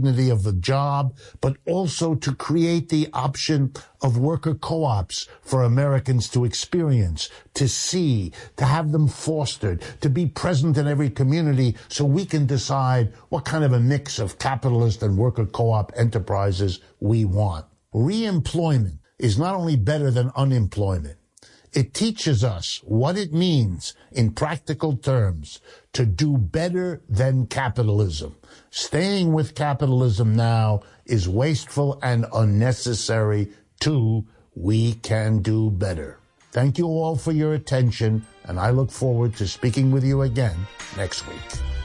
dignity of the job, but also to create the option of worker co-ops for Americans to experience, to see, to have them fostered, to be present in every community so we can decide what kind of a mix of capitalist and worker co-op enterprises we want. Reemployment is not only better than unemployment. It teaches us what it means in practical terms to do better than capitalism. Staying with capitalism now is wasteful and unnecessary too. We can do better. Thank you all for your attention, and I look forward to speaking with you again next week.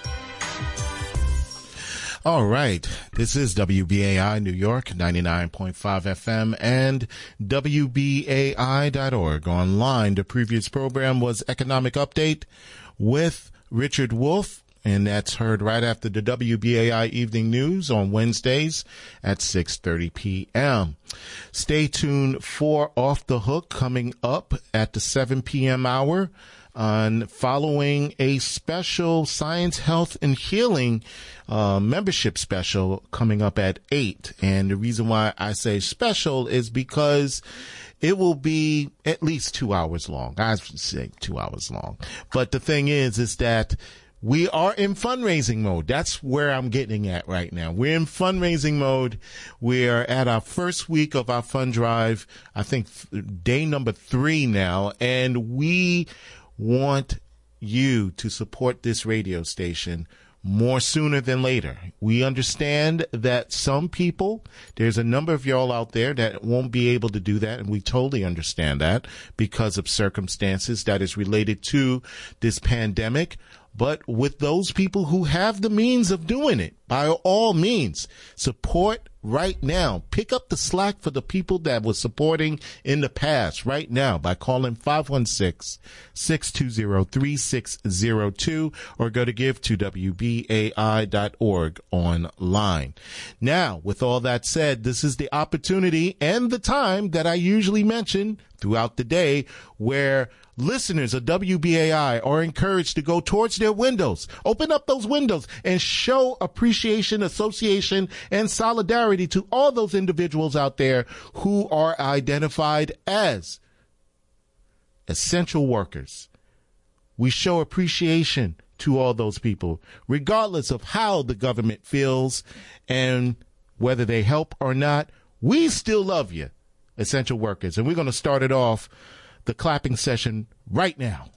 All right. This is WBAI New York, 99.5 FM and WBAI.org. Online, the previous program was Economic Update with Richard Wolff, and that's heard right after the WBAI Evening News on Wednesdays at 6:30 p.m. Stay tuned for Off the Hook coming up at the 7 p.m. hour. Following a special Science, Health, and Healing membership special coming up at 8. And the reason why I say special is because it will be at least 2 hours long. I should say 2 hours long. But the thing is that we are in fundraising mode. That's where I'm getting at right now. We're in fundraising mode. We're at our first week of our fund drive, I think day number 3 now, and we want you to support this radio station more sooner than later. We understand that some people, there's a number of y'all out there that won't be able to do that, and we totally understand that because of circumstances that is related to this pandemic. But with those people who have the means of doing it, by all means, support right now. Pick up the slack for the people that were supporting in the past right now by calling 516-620-3602 or go to give to WBAI.org online. Now, with all that said, this is the opportunity and the time that I usually mention throughout the day where listeners of WBAI are encouraged to go towards their windows, open up those windows, and show appreciation, association, and solidarity to all those individuals out there who are identified as essential workers. We show appreciation to all those people, regardless of how the government feels and whether they help or not. We still love you, essential workers. And we're going to start it off, the clapping session, right now.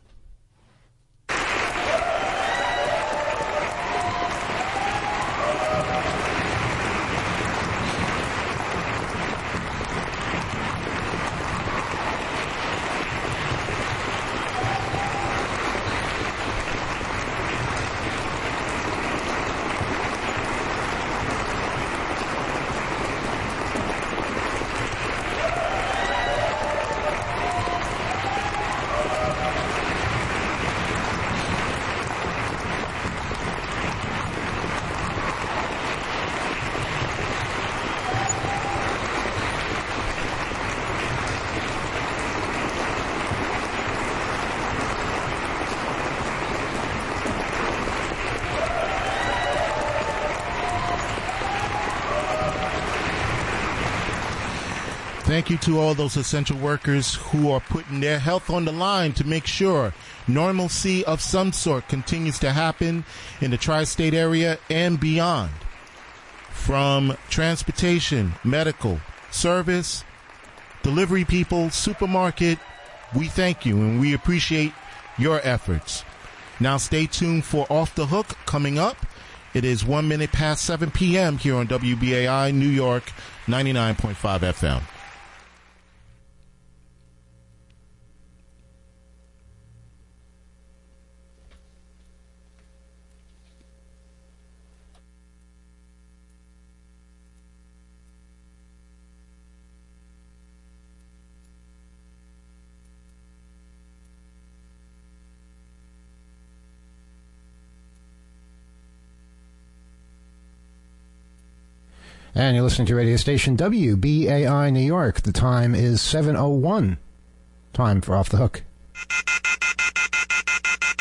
Thank you to all those essential workers who are putting their health on the line to make sure normalcy of some sort continues to happen in the tri-state area and beyond. From transportation, medical, service, delivery people, supermarket, we thank you and we appreciate your efforts. Now stay tuned for Off the Hook coming up. It is 1 minute past 7 p.m. here on WBAI New York 99.5 FM. And you're listening to radio station WBAI New York. The time is 7:01. Time for Off the Hook.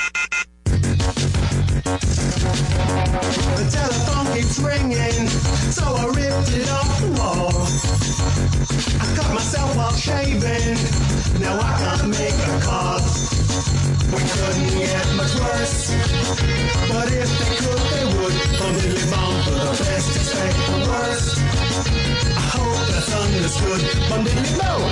The telephone keeps ringing, But if they could, they would. From Diddly Bomb for the best, expect the worst. I hope that's understood. From Diddly Bomb.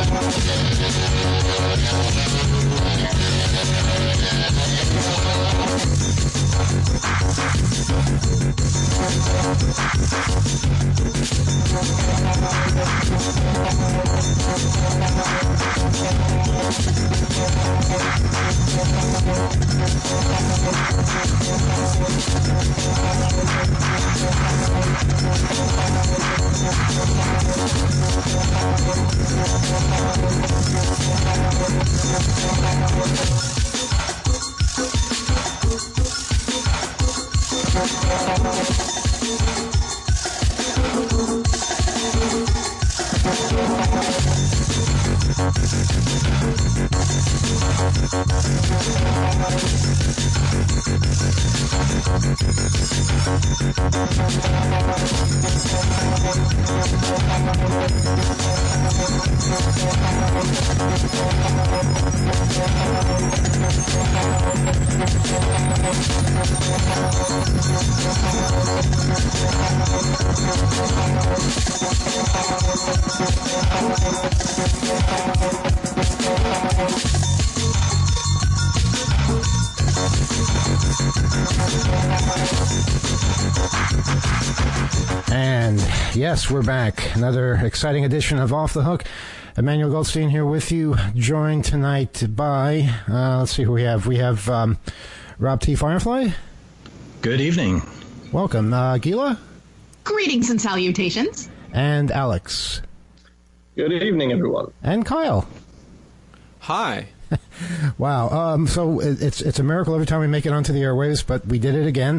And yes, we're back. Another exciting edition of Off the Hook. Emmanuel Goldstein here with you, joined tonight by, let's see who we have. We have Rob T. Firefly. Good evening. Welcome. Gila. Greetings and salutations. And Alex. Good evening, everyone. And Kyle. Hi. Wow. So it's a miracle every time we make it onto the airwaves, but we did it again.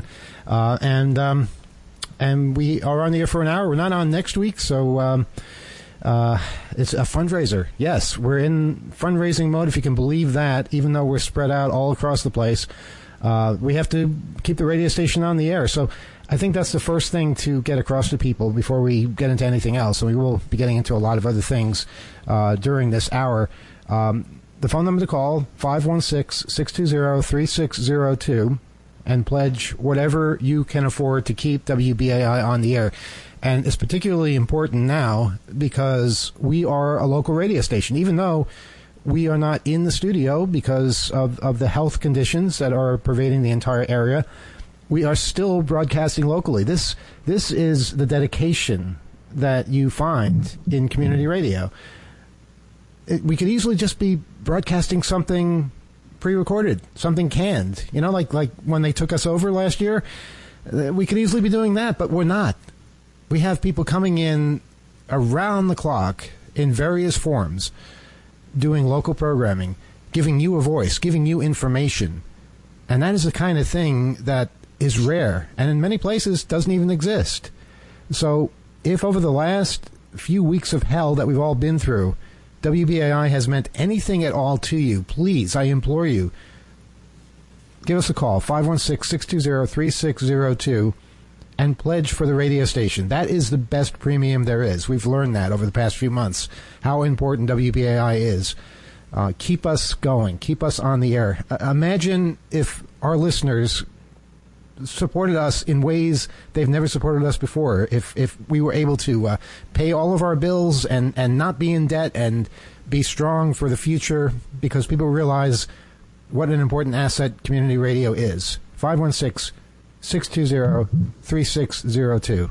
And we are on the air for an hour. We're not on next week, so it's a fundraiser. Yes, we're in fundraising mode, if you can believe that, even though we're spread out all across the place. We have to keep the radio station on the air. So I think that's the first thing to get across to people before we get into anything else. And we will be getting into a lot of other things during this hour. The phone number to call, 516-620-3602. And pledge whatever you can afford to keep WBAI on the air. And it's particularly important now because we are a local radio station, even though we are not in the studio because of the health conditions that are pervading the entire area. We are still broadcasting locally. This is the dedication that you find in community radio. We could easily just be broadcasting something pre-recorded, something canned, like when they took us over last year. We could easily be doing that, but we're not. We have people coming in around the clock in various forms, doing local programming, giving you a voice, giving you information. And that is the kind of thing that is rare, and in many places doesn't even exist. So if over the last few weeks of hell that we've all been through, WBAI has meant anything at all to you, please, I implore you, give us a call, 516-620-3602, and pledge for the radio station. That is the best premium there is. We've learned that over the past few months, how important WBAI is. Keep us going. Keep us on the air. Imagine if our listeners supported us in ways they've never supported us before. If we were able to pay all of our bills and not be in debt and be strong for the future, because people realize what an important asset community radio is. 516-620-3602.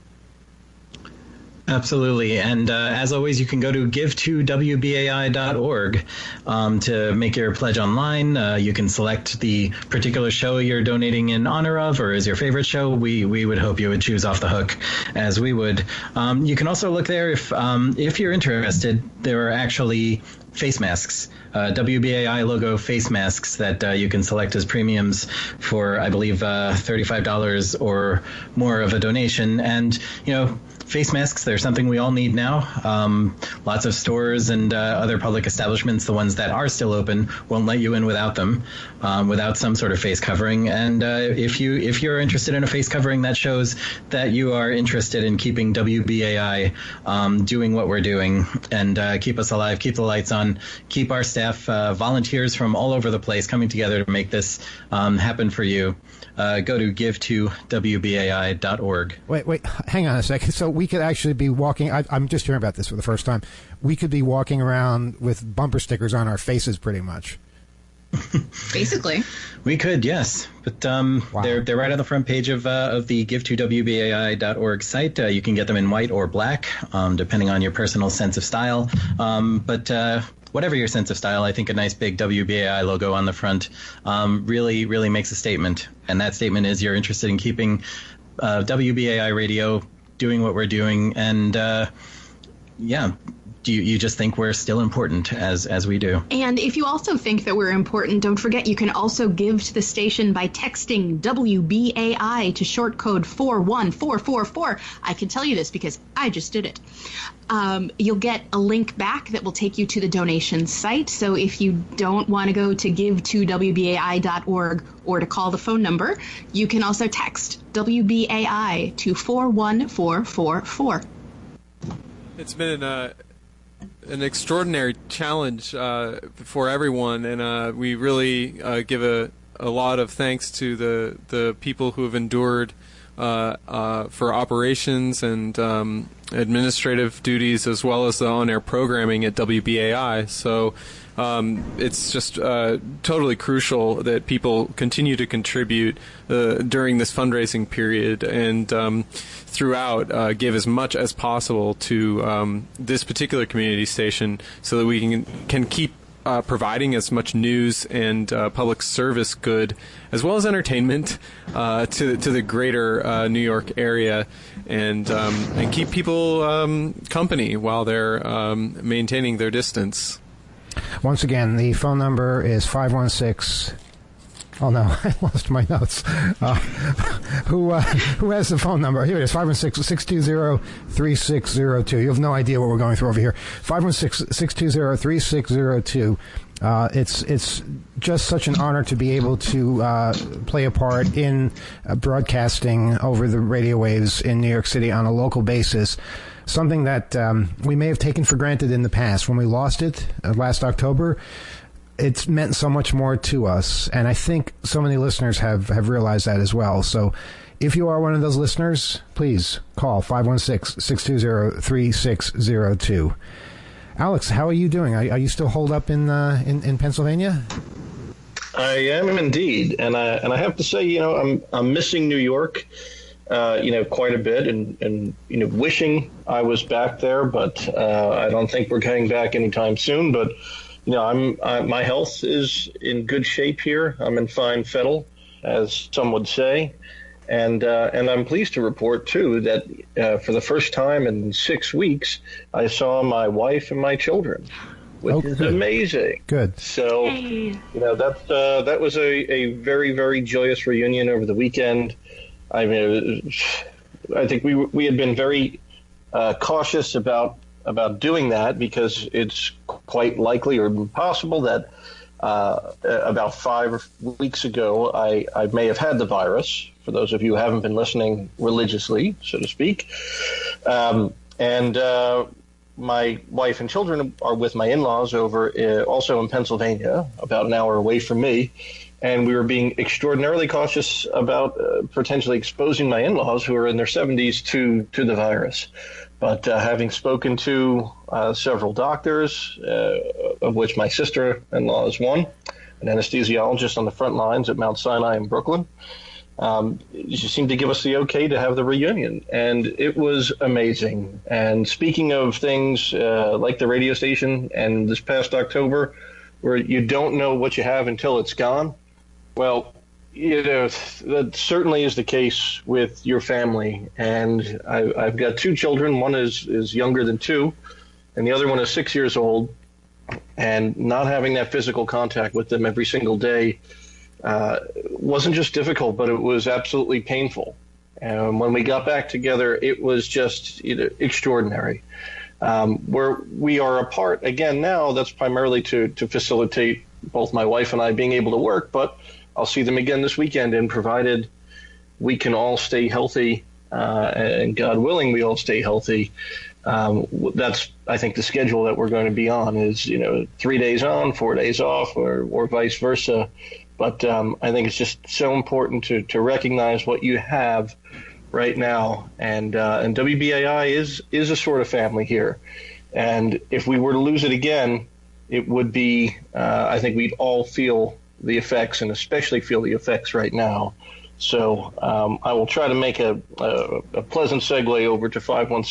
Absolutely. And as always, you can go to give2wbai.org to make your pledge online. You can select the particular show you're donating in honor of or as your favorite show. We would hope you would choose Off the Hook, as we would. You can also look there if you're interested. There are actually face masks, WBAI logo face masks that you can select as premiums for, I believe, $35 or more of a donation. And, face masks, they're something we all need now. Lots of stores and other public establishments, the ones that are still open, won't let you in without them, without some sort of face covering. And if you're interested in a face covering, that shows that you are interested in keeping WBAI doing what we're doing and keep us alive, keep the lights on, on, keep our staff, volunteers from all over the place coming together to make this happen for you, go to give2wbai.org. Wait, hang on a second. So we could actually be walking, I'm just hearing about this for the first time. We could be walking around with bumper stickers on our faces pretty much. Basically. We could, yes. But Wow. they're right on the front page of the give2wbai.org site. You can get them in white or black, depending on your personal sense of style. But whatever your sense of style, I think a nice big WBAI logo on the front really, really makes a statement. And that statement is you're interested in keeping WBAI radio doing what we're doing. And, you just think we're still important as we do. And if you also think that we're important, don't forget you can also give to the station by texting WBAI to short code 41444. I can tell you this because I just did it. You'll get a link back that will take you to the donation site. So if you don't want to go to give2wbai.org or to call the phone number, you can also text WBAI to 41444. It's been an extraordinary challenge for everyone, and we really give a lot of thanks to the people who have endured for operations and administrative duties, as well as the on-air programming at WBAI. So it's just totally crucial that people continue to contribute during this fundraising period and throughout give as much as possible to this particular community station so that we can keep providing as much news and public service good as well as entertainment to the greater New York area and keep people company while they're maintaining their distance. Once again, the phone number is 516. Oh no, I lost my notes. Who has the phone number? Here it is, 516-620-3602. You have no idea what we're going through over here. 516-620-3602. It's just such an honor to be able to play a part in broadcasting over the radio waves in New York City on a local basis. Something that we may have taken for granted in the past. When we lost it last October, it's meant so much more to us, and I think so many listeners have realized that as well. So if you are one of those listeners, please call 516-620-3602. Alex, how are you doing? Are you still holed up in Pennsylvania? I am indeed, and I have to say, I'm missing New York, quite a bit, and wishing I was back there, but I don't think we're getting back anytime soon. But my health is in good shape here. I'm in fine fettle, as some would say. And I'm pleased to report, too, that for the first time in 6 weeks, I saw my wife and my children, which is amazing. Good. So, that was a very, very joyous reunion over the weekend. I mean, I think we had been very cautious about doing that because it's quite likely or possible that about 5 weeks ago I may have had the virus, for those of you who haven't been listening religiously, so to speak. And my wife and children are with my in-laws over also in Pennsylvania, about an hour away from me. And we were being extraordinarily cautious about potentially exposing my in-laws, who are in their 70s, to the virus. But having spoken to several doctors, of which my sister-in-law is one, an anesthesiologist on the front lines at Mount Sinai in Brooklyn, she seemed to give us the okay to have the reunion. And it was amazing. And speaking of things like the radio station and this past October, where you don't know what you have until it's gone, well, that certainly is the case with your family. And I've got 2 children. One is younger than 2, and the other one is 6 years old. And not having that physical contact with them every single day wasn't just difficult, but it was absolutely painful. And when we got back together, it was just extraordinary. Where we are apart again now, that's primarily to facilitate both my wife and I being able to work, but I'll see them again this weekend, and provided we can all stay healthy and God willing, we all stay healthy. That's, I think, the schedule that we're going to be on is, 3 days on, 4 days off, or vice versa. But I think it's just so important to recognize what you have right now. And WBAI is a sort of family here. And if we were to lose it again, it would be, I think we'd all feel the effects, and especially feel the effects right now. So I will try to make a pleasant segue over to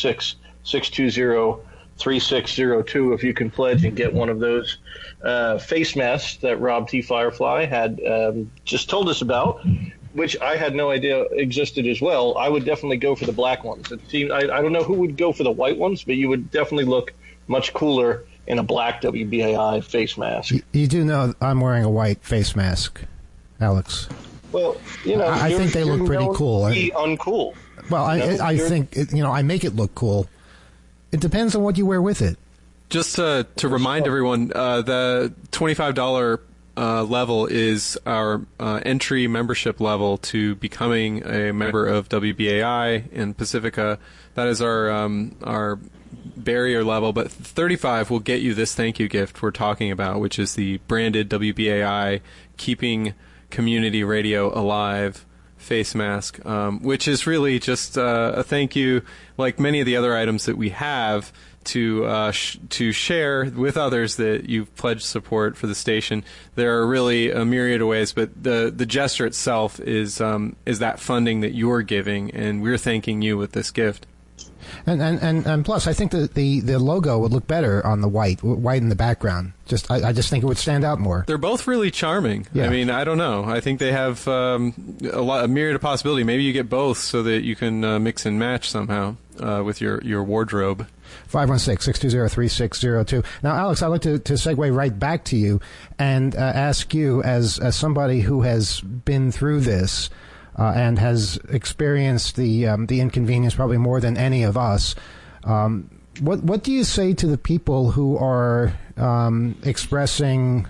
516-620-3602 if you can pledge and get one of those face masks that Rob T. Firefly had just told us about, which I had no idea existed as well. I would definitely go for the black ones. It seemed, I don't know who would go for the white ones, but you would definitely look much cooler in a black WBAI face mask. You do know I'm wearing a white face mask, Alex. Well, I think they look pretty cool. Be uncool. Well, I think I make it look cool. It depends on what you wear with it. Just to remind everyone, the $25 level is our entry membership level to becoming a member of WBAI and Pacifica. That is our barrier level, but 35 will get you this thank you gift we're talking about, which is the branded WBAI Keeping Community Radio Alive face mask, which is really just a thank you, like many of the other items that we have, to share with others that you've pledged support for the station. There are really a myriad of ways, but the gesture itself is that funding that you're giving, and we're thanking you with this gift. And plus, I think the logo would look better on the white in the background. I just think it would stand out more. They're both really charming. Yeah. I mean, I don't know. I think they have a myriad of possibility. Maybe you get both so that you can mix and match somehow with your wardrobe. 516-620-3602. Now, Alex, I'd like to segue right back to you and ask you, as somebody who has been through this and has experienced the inconvenience probably more than any of us, what do you say to the people who are expressing,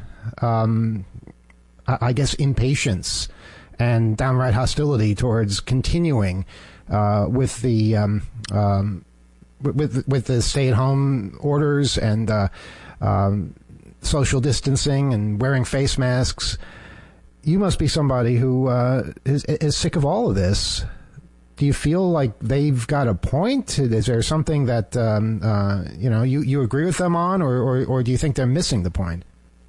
I guess, impatience and downright hostility towards continuing with the stay-at-home orders and social distancing and wearing face masks? You must be somebody who is sick of all of this. Do you feel like they've got a point? Is there something that you agree with them on, or do you think they're missing the point?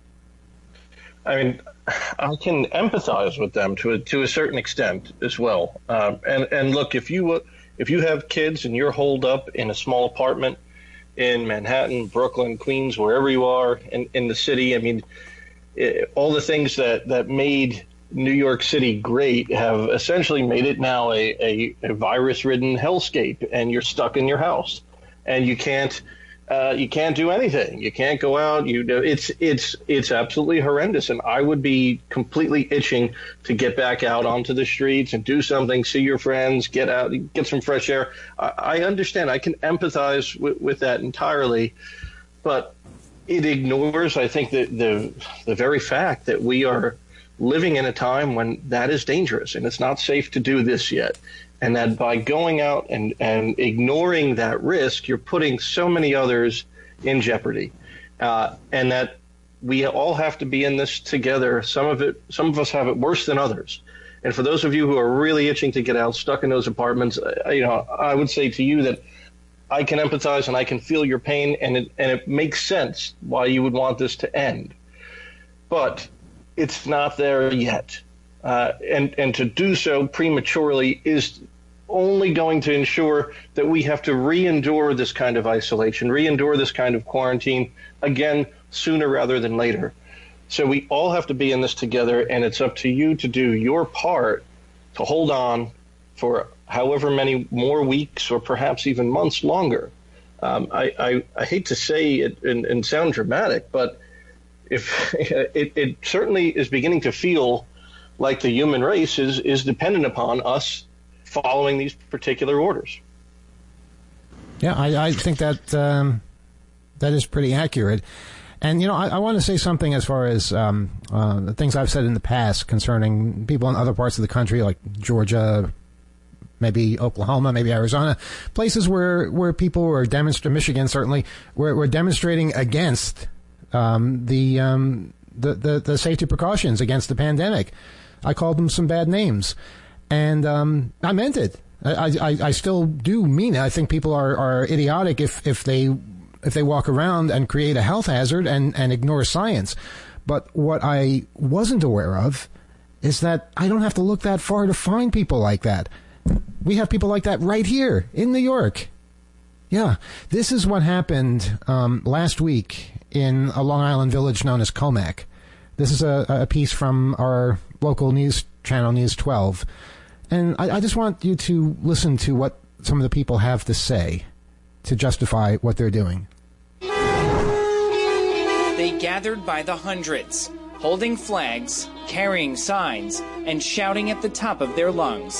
I mean, I can empathize with them to a certain extent as well. And look, if you have kids and you're holed up in a small apartment in Manhattan, Brooklyn, Queens, wherever you are in the city, I mean, all the things that made New York City great have essentially made it now a virus-ridden hellscape, and you're stuck in your house, and you can't do anything. You can't go out. It's absolutely horrendous, and I would be completely itching to get back out onto the streets and do something, see your friends, get out, get some fresh air. I understand. I can empathize with that entirely, but it ignores, I think, the very fact that we are living in a time when that is dangerous and it's not safe to do this yet. And that by going out and ignoring that risk, you're putting so many others in jeopardy. And that we all have to be in this together. Some of us have it worse than others. And for those of you who are really itching to get out, stuck in those apartments, I would say to you that I can empathize and I can feel your pain, and it makes sense why you would want this to end. But it's not there yet. And to do so prematurely is only going to ensure that we have to re-endure this kind of isolation, re-endure this kind of quarantine again sooner rather than later. So we all have to be in this together, and it's up to you to do your part to hold on for however many more weeks or perhaps even months longer. I hate to say it and sound dramatic, but if it certainly is beginning to feel like the human race is dependent upon us following these particular orders. Yeah, I think that is pretty accurate. And, I want to say something as far as the things I've said in the past concerning people in other parts of the country, like Georgia, maybe Oklahoma, maybe Arizona, places where people were demonstrating, Michigan certainly, were demonstrating against the safety precautions against the pandemic. I called them some bad names, and I meant it. I still do mean it. I think people are idiotic if they walk around and create a health hazard and ignore science. But what I wasn't aware of is that I don't have to look that far to find people like that. We have people like that right here in New York. Yeah, this is what happened last week in a Long Island village known as Comac. This is a piece from our local news channel, News 12. And I just want you to listen to what some of the people have to say to justify what they're doing. They gathered by the hundreds, holding flags, carrying signs, and shouting at the top of their lungs.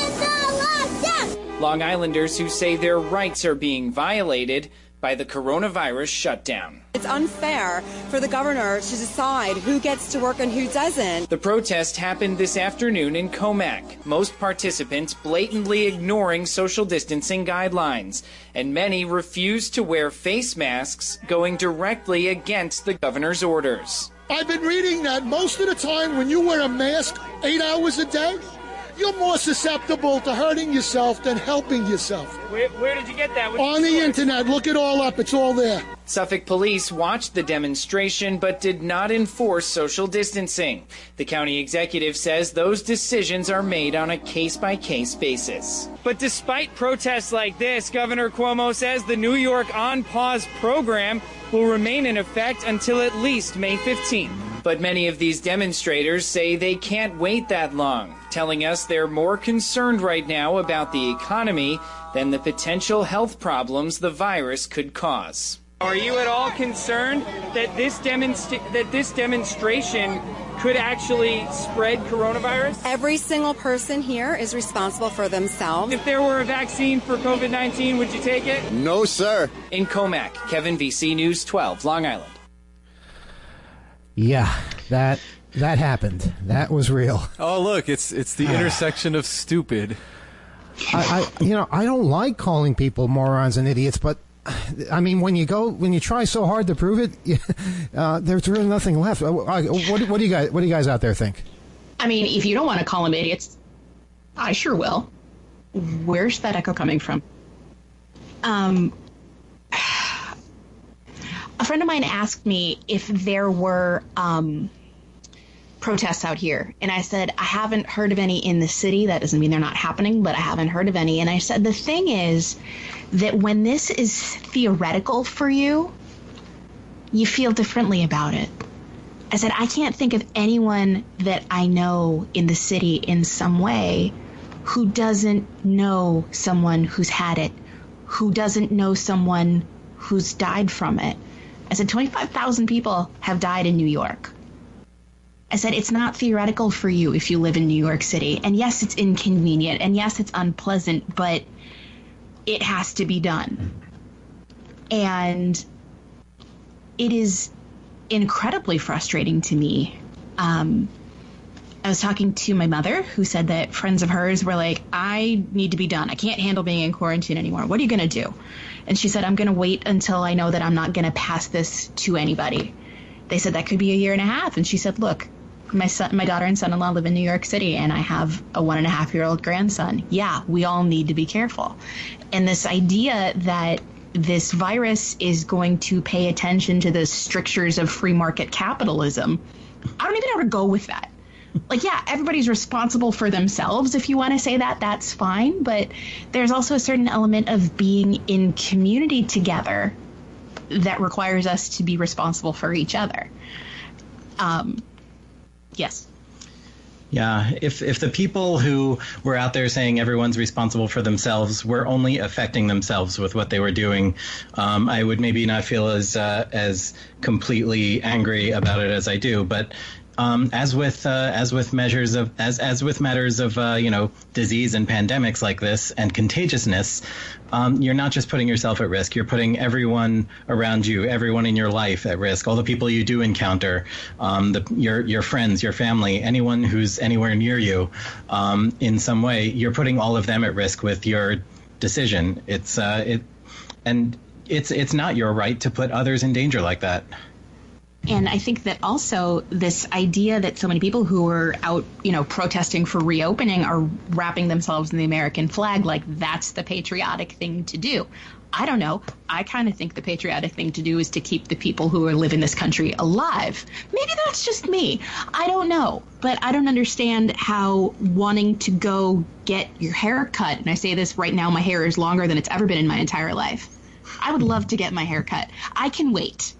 Long Islanders who say their rights are being violated by the coronavirus shutdown. It's unfair for the governor to decide who gets to work and who doesn't. The protest happened this afternoon in Comac, most participants blatantly ignoring social distancing guidelines, and many refused to wear face masks, going directly against the governor's orders. I've been reading that most of the time when you wear a mask 8 hours a day, you're more susceptible to hurting yourself than helping yourself. Where did you get that? On the internet. Look it all up. It's all there. Suffolk police watched the demonstration but did not enforce social distancing. The county executive says those decisions are made on a case-by-case basis. But despite protests like this, Governor Cuomo says the New York On Pause program will remain in effect until at least May 15th. But many of these demonstrators say they can't wait that long, telling us they're more concerned right now about the economy than the potential health problems the virus could cause. Are you at all concerned that this demonstration could actually spread coronavirus? Every single person here is responsible for themselves. If there were a vaccine for COVID-19, would you take it? No, sir. In Comac, Kevin VC News 12, Long Island. Yeah, that happened. That was real. Oh, look, it's the intersection of stupid. I don't like calling people morons and idiots, but I mean, when you try so hard to prove it, there's really nothing left. What do you guys out there think? I mean, if you don't want to call them idiots, I sure will. Where's that echo coming from? A friend of mine asked me if there were protests out here. And I said, I haven't heard of any in the city. That doesn't mean they're not happening, but I haven't heard of any. And I said, the thing is that when this is theoretical for you, you feel differently about it. I said, I can't think of anyone that I know in the city in some way who doesn't know someone who's had it, who doesn't know someone who's died from it. I said, 25,000 people have died in New York. I said, it's not theoretical for you if you live in New York City. And yes, it's inconvenient. And yes, it's unpleasant, but it has to be done. And it is incredibly frustrating to me. I was talking to my mother, who said that friends of hers were like, I need to be done. I can't handle being in quarantine anymore. What are you going to do? And she said, I'm going to wait until I know that I'm not going to pass this to anybody. They said that could be a year and a half. And she said, look, my daughter and son-in-law live in New York City, and I have a 1.5-year-old grandson. Yeah, we all need to be careful. And this idea that this virus is going to pay attention to the strictures of free market capitalism, I don't even know how to go with that. Like, yeah, everybody's responsible for themselves. If you want to say that, that's fine. But there's also a certain element of being in community together that requires us to be responsible for each other. Yes. Yeah, if the people who were out there saying everyone's responsible for themselves were only affecting themselves with what they were doing, I would maybe not feel as completely angry about it as I do. But As with matters of disease and pandemics like this and contagiousness, you're not just putting yourself at risk. You're putting everyone around you, everyone in your life at risk. All the people you do encounter, your friends, your family, anyone who's anywhere near you, in some way, you're putting all of them at risk with your decision. It's not your right to put others in danger like that. And I think that also this idea that so many people who are out, protesting for reopening are wrapping themselves in the American flag like that's the patriotic thing to do. I don't know. I kind of think the patriotic thing to do is to keep the people who live in this country alive. Maybe that's just me. I don't know. But I don't understand how wanting to go get your hair cut, and I say this right now, my hair is longer than it's ever been in my entire life. I would love to get my hair cut. I can wait.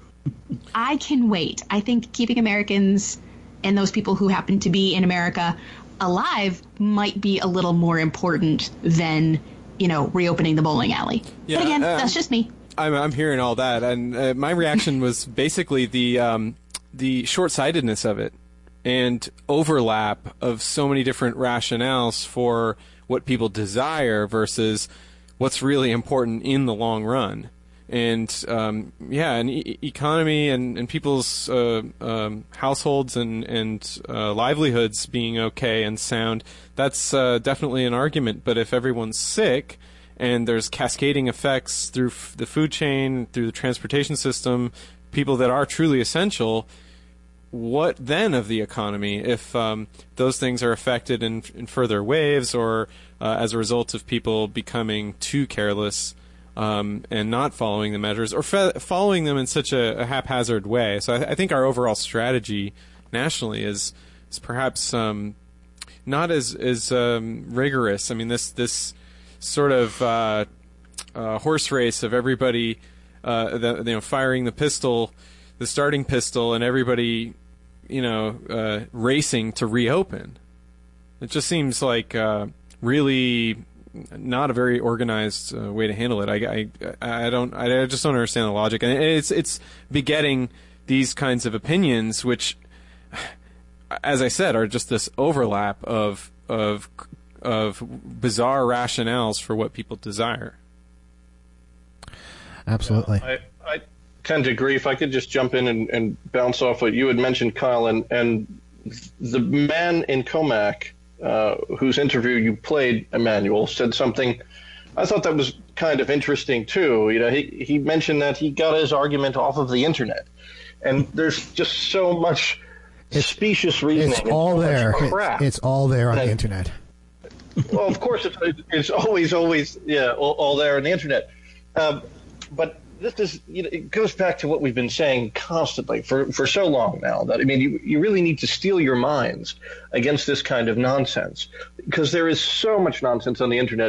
I think keeping Americans and those people who happen to be in America alive might be a little more important than, reopening the bowling alley. Yeah, but again, that's just me. I'm hearing all that, and my reaction was basically the short-sightedness of it and overlap of so many different rationales for what people desire versus what's really important in the long run. And economy and people's households and livelihoods being okay and sound, that's definitely an argument. But if everyone's sick and there's cascading effects through the food chain, through the transportation system, people that are truly essential, what then of the economy if those things are affected in further waves or as a result of people becoming too careless and not following the measures or following them in such a haphazard way? So I think our overall strategy nationally is perhaps not as rigorous. I mean, this sort of horse race of everybody firing the starting pistol, and everybody racing to reopen. It just seems like really not a very organized way to handle it. I just don't understand the logic, and it's begetting these kinds of opinions, which, as I said, are just this overlap of bizarre rationales for what people desire. Absolutely. I tend to agree. If I could just jump in and bounce off what you had mentioned, Kyle, and the man in Comac, whose interview you played, Emmanuel, said something I thought that was kind of interesting too. He mentioned that he got his argument off of the internet, and there's just so much specious reasoning. It's all there. Crap. It's all there on the internet. Well, of course, it's always all there on the internet. But this is, it goes back to what we've been saying constantly for so long now, that, you really need to steel your minds against this kind of nonsense, because there is so much nonsense on the internet.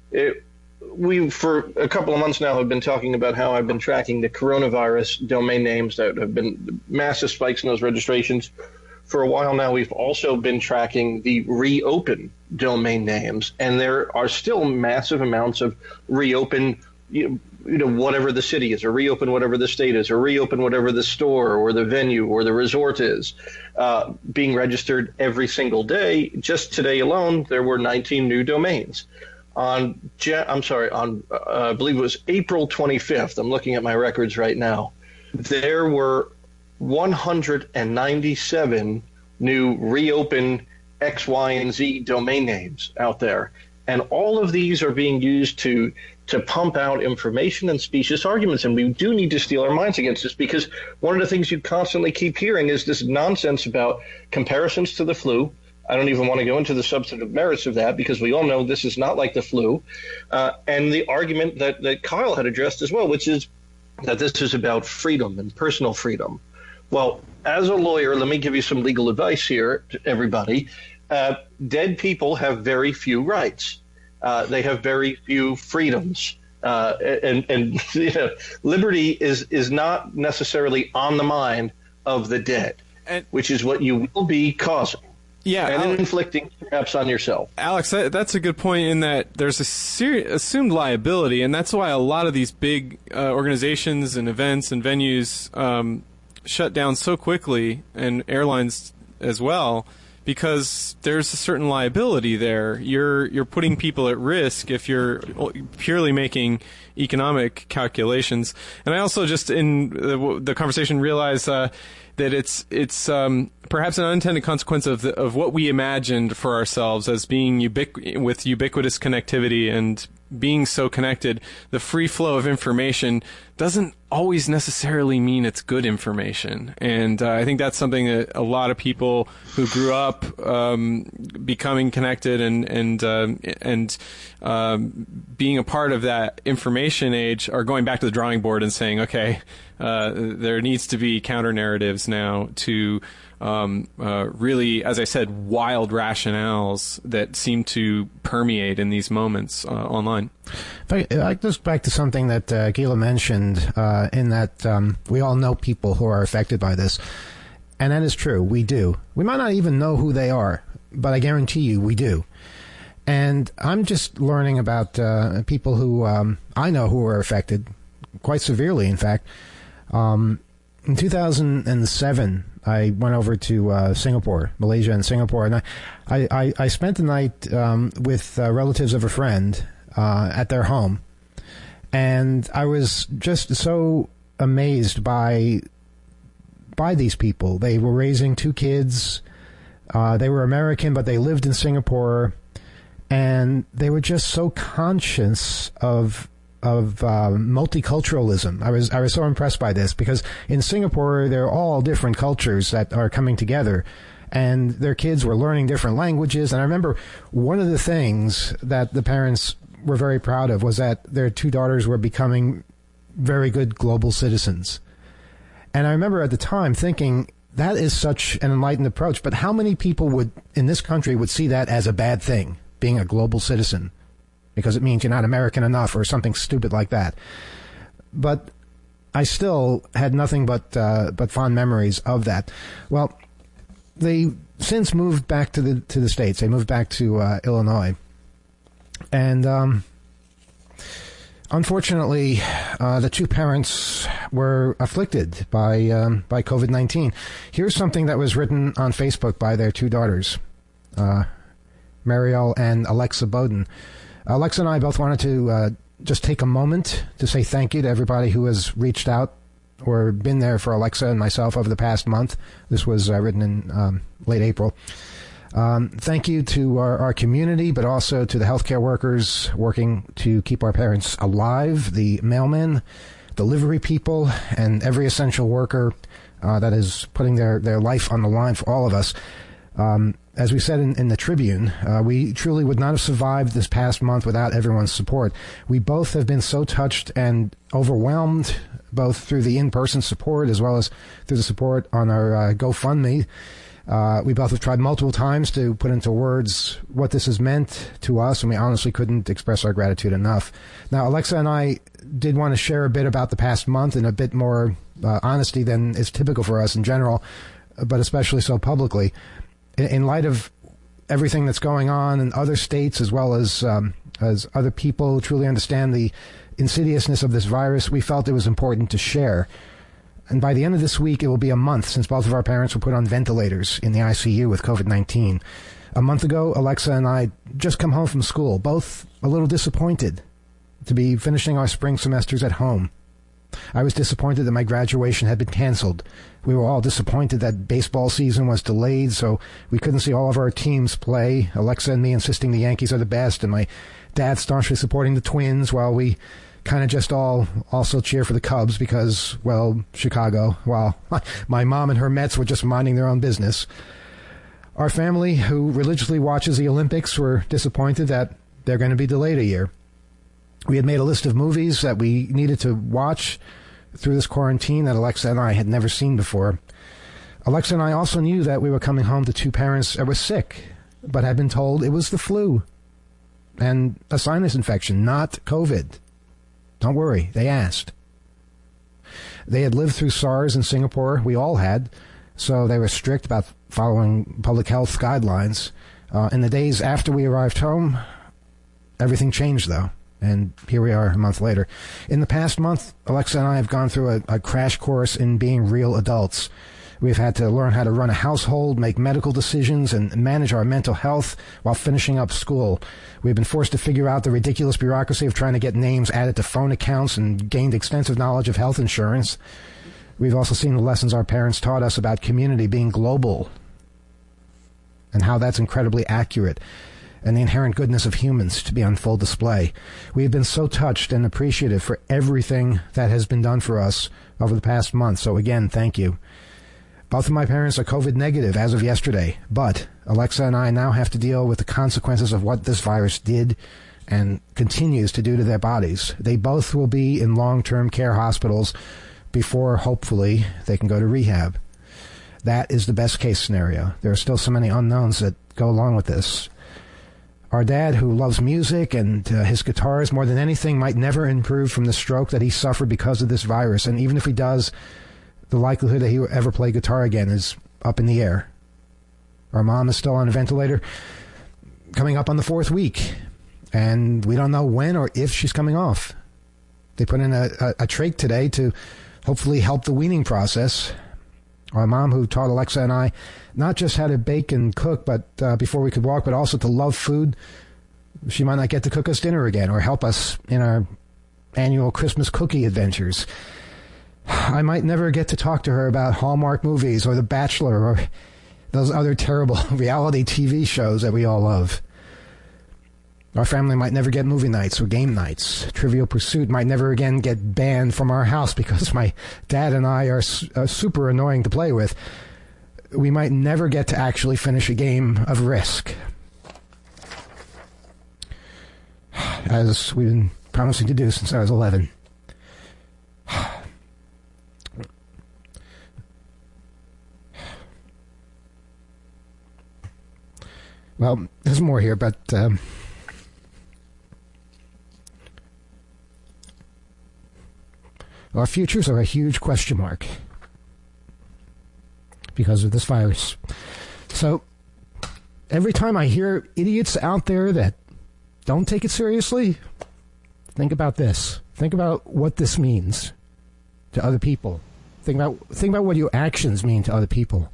We, for a couple of months now, have been talking about how I've been tracking the coronavirus domain names that have been massive spikes in those registrations. For a while now, we've also been tracking the reopen domain names, and there are still massive amounts of reopen, whatever the city is, or reopen whatever the state is, or reopen whatever the store or the venue or the resort is, being registered every single day. Just today alone, there were 19 new domains. I believe it was April 25th. I'm looking at my records right now. There were 197 new reopen X, Y, and Z domain names out there. And all of these are being used to pump out information and specious arguments. And we do need to steel our minds against this, because one of the things you constantly keep hearing is this nonsense about comparisons to the flu. I don't even want to go into the substantive merits of that, because we all know this is not like the flu. And the argument that Kyle had addressed as well, which is that this is about freedom and personal freedom. Well, as a lawyer, let me give you some legal advice here to everybody. Dead people have very few rights. They have very few freedoms. And liberty is not necessarily on the mind of the dead, which is what you will be causing. Yeah, and inflicting perhaps on yourself. Alex, that's a good point, in that there's assumed liability, and that's why a lot of these big organizations and events and venues shut down so quickly, and airlines as well, because there's a certain liability there. You're putting people at risk if you're purely making economic calculations. And I also just in the conversation realized that it's perhaps an unintended consequence of what we imagined for ourselves as being with ubiquitous connectivity and being so connected. The free flow of information doesn't always necessarily mean it's good information. And I think that's something that a lot of people who grew up becoming connected and being a part of that information age are going back to the drawing board and saying, okay, there needs to be counter narratives now to really, as I said, wild rationales that seem to permeate in these moments online. I goes back to something that Gila mentioned in that we all know people who are affected by this. And that is true. We do. We might not even know who they are, but I guarantee you we do. And I'm just learning about people who I know who are affected quite severely, in fact. In 2007, I went over to Singapore, Malaysia and Singapore, and I spent the night with relatives of a friend at their home. And I was just so amazed by these people. They were raising 2 kids. They were American, but they lived in Singapore. And they were just so conscious of multiculturalism. I was so impressed by this, because in Singapore they're all different cultures that are coming together, and their kids were learning different languages. And I remember one of the things that the parents were very proud of was that their 2 daughters were becoming very good global citizens. And I remember at the time thinking, that is such an enlightened approach, but how many people in this country would see that as a bad thing, being a global citizen, because it means you're not American enough or something stupid like that? But I still had nothing but fond memories of that. Well, they since moved back to the States. They moved back to Illinois. And unfortunately, the 2 parents were afflicted by COVID-19. Here's something that was written on Facebook by their 2 daughters, Mariel and Alexa Bowden. Alexa and I both wanted to just take a moment to say thank you to everybody who has reached out or been there for Alexa and myself over the past month. This was written in late April. Thank you to our community, but also to the healthcare workers working to keep our parents alive, the mailmen, delivery people, and every essential worker that is putting their life on the line for all of us. As we said in the Tribune, we truly would not have survived this past month without everyone's support. We both have been so touched and overwhelmed, both through the in-person support as well as through the support on our GoFundMe. We both have tried multiple times to put into words what this has meant to us, and we honestly couldn't express our gratitude enough. Now, Alexa and I did want to share a bit about the past month in a bit more honesty than is typical for us in general, but especially so publicly. In light of everything that's going on in other states, as well as other people truly understand the insidiousness of this virus, we felt it was important to share. And by the end of this week, it will be a month since both of our parents were put on ventilators in the ICU with COVID-19. A month ago, Alexa and I just come home from school, both a little disappointed to be finishing our spring semesters at home. I was disappointed that my graduation had been canceled. We were all disappointed that baseball season was delayed, so we couldn't see all of our teams play. Alexa and me insisting the Yankees are the best, and my dad staunchly supporting the Twins, while we kind of just all also cheer for the Cubs because, well, Chicago, while my mom and her Mets were just minding their own business. Our family, who religiously watches the Olympics, were disappointed that they're going to be delayed a year. We had made a list of movies that we needed to watch through this quarantine that Alexa and I had never seen before. Alexa and I also knew that we were coming home to 2 parents that were sick, but had been told it was the flu and a sinus infection, not COVID. Don't worry, they asked. They had lived through SARS in Singapore. We all had, so they were strict about following public health guidelines. In the days after we arrived home, everything changed, though. And here we are a month later. In the past month, Alexa and I have gone through a crash course in being real adults. We've had to learn how to run a household, make medical decisions, and manage our mental health while finishing up school. We've been forced to figure out the ridiculous bureaucracy of trying to get names added to phone accounts and gained extensive knowledge of health insurance. We've also seen the lessons our parents taught us about community being global and how that's incredibly accurate, and the inherent goodness of humans to be on full display. We've been so touched and appreciative for everything that has been done for us over the past month. So again, thank you. Both of my parents are COVID negative as of yesterday, but Alexa and I now have to deal with the consequences of what this virus did and continues to do to their bodies. They both will be in long-term care hospitals before, hopefully, they can go to rehab. That is the best-case scenario. There are still so many unknowns that go along with this. Our dad, who loves music and his guitars more than anything, might never improve from the stroke that he suffered because of this virus. And even if he does, the likelihood that he will ever play guitar again is up in the air. Our mom is still on a ventilator, coming up on the 4th week. And we don't know when or if she's coming off. They put in a trach today to hopefully help the weaning process. Our mom, who taught Alexa and I not just how to bake and cook but before we could walk, but also to love food, she might not get to cook us dinner again or help us in our annual Christmas cookie adventures. I might never get to talk to her about Hallmark movies or The Bachelor or those other terrible reality TV shows that we all love. Our family might never get movie nights or game nights. Trivial Pursuit might never again get banned from our house because my dad and I are super annoying to play with. We might never get to actually finish a game of Risk, as we've been promising to do since I was 11. Well, there's more here, but our futures are a huge question mark because of this virus. So every time I hear idiots out there that don't take it seriously, think about this. Think about what this means to other people. Think about what your actions mean to other people.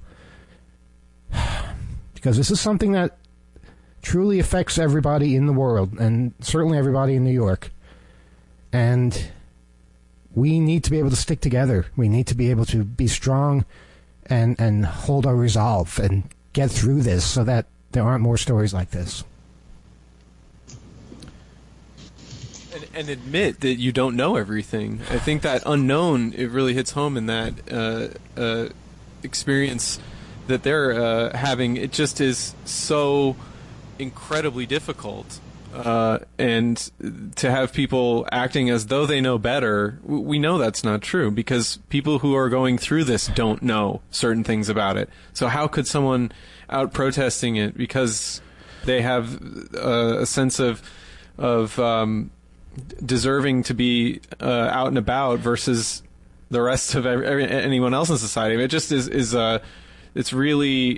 Because this is something that truly affects everybody in the world, and certainly everybody in New York. And we need to be able to stick together. We need to be able to be strong and hold our resolve and get through this so that there aren't more stories like this. And admit that you don't know everything. I think that unknown, it really hits home in that experience that they're having. It just is so incredibly difficult. And to have people acting as though they know better, we know that's not true because people who are going through this don't know certain things about it. So how could someone out protesting it because they have a sense of deserving to be out and about versus the rest of anyone else in society? It just is it's really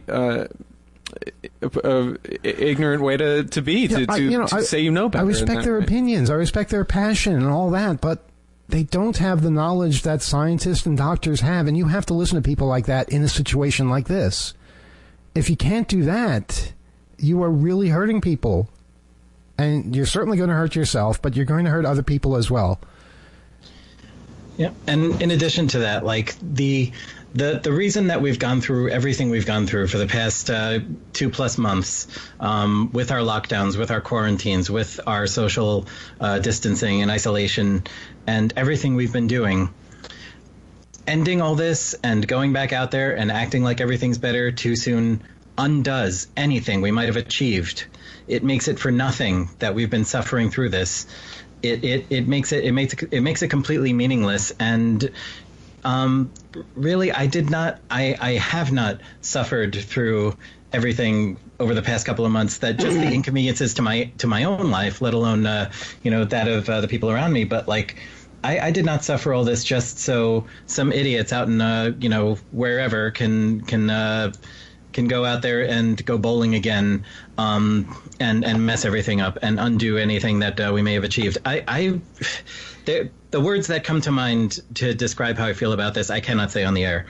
ignorant way to be to say you know better. I respect their opinions. I respect their passion and all that, but they don't have the knowledge that scientists and doctors have, and you have to listen to people like that in a situation like this. If you can't do that, you are really hurting people, and you're certainly going to hurt yourself, but you're going to hurt other people as well. Yeah, and in addition to that, like the reason that we've gone through everything we've gone through for the past 2+ months, with our lockdowns, with our quarantines, with our social distancing and isolation, and everything we've been doing, ending all this and going back out there and acting like everything's better too soon undoes anything we might have achieved. It makes it for nothing that we've been suffering through this. It makes it completely meaningless. And really, I have not suffered through everything over the past couple of months, that just the inconveniences to my own life, let alone that of the people around me. But like, I did not suffer all this just so some idiots out in wherever can can go out there and go bowling again, and mess everything up and undo anything that we may have achieved. The words that come to mind to describe how I feel about this, I cannot say on the air.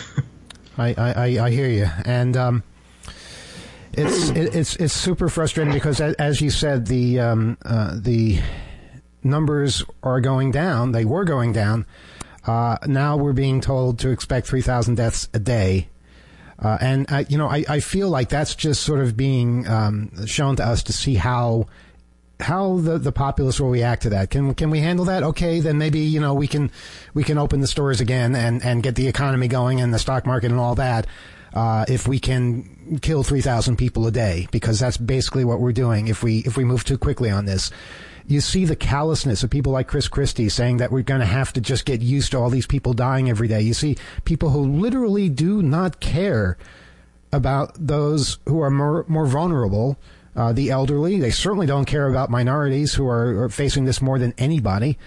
I hear you, and it's super frustrating because, as you said, the numbers are going down. They were going down. Now we're being told to expect 3,000 deaths a day. I feel like that's just sort of being shown to us to see how the populace will react to that. Can we handle that? Okay, then maybe, we can open the stores again and get the economy going and the stock market and all that. If we can kill 3,000 people a day, because that's basically what we're doing if we move too quickly on this. You see the callousness of people like Chris Christie saying that we're going to have to just get used to all these people dying every day. You see people who literally do not care about those who are more vulnerable, the elderly. They certainly don't care about minorities who are facing this more than anybody.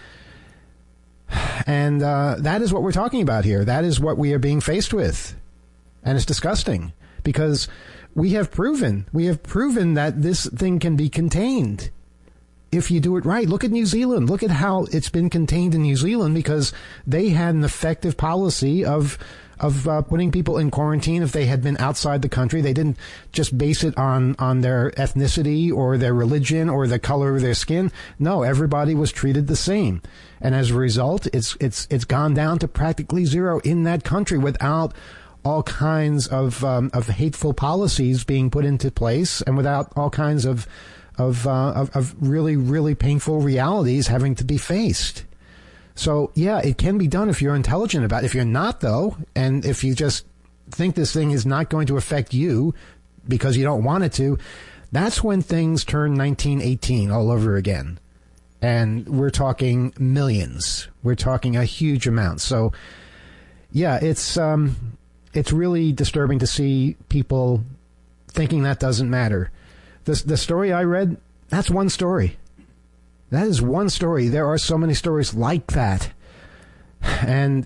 And that is what we're talking about here. That is what we are being faced with. And it's disgusting because we have proven that this thing can be contained if you do it right. Look at New Zealand. Look at how it's been contained in New Zealand because they had an effective policy of putting people in quarantine if they had been outside the country. They didn't just base it on their ethnicity or their religion or the color of their skin. No, everybody was treated the same. And as a result, it's gone down to practically zero in that country without all kinds of hateful policies being put into place and without all kinds of really, really painful realities having to be faced. So, yeah, it can be done if you're intelligent about it. If you're not, though, and if you just think this thing is not going to affect you because you don't want it to, that's when things turn 1918 all over again. And we're talking millions. We're talking a huge amount. So, yeah, it's really disturbing to see people thinking that doesn't matter. The story I read, that's one story. That is one story. There are so many stories like that. And,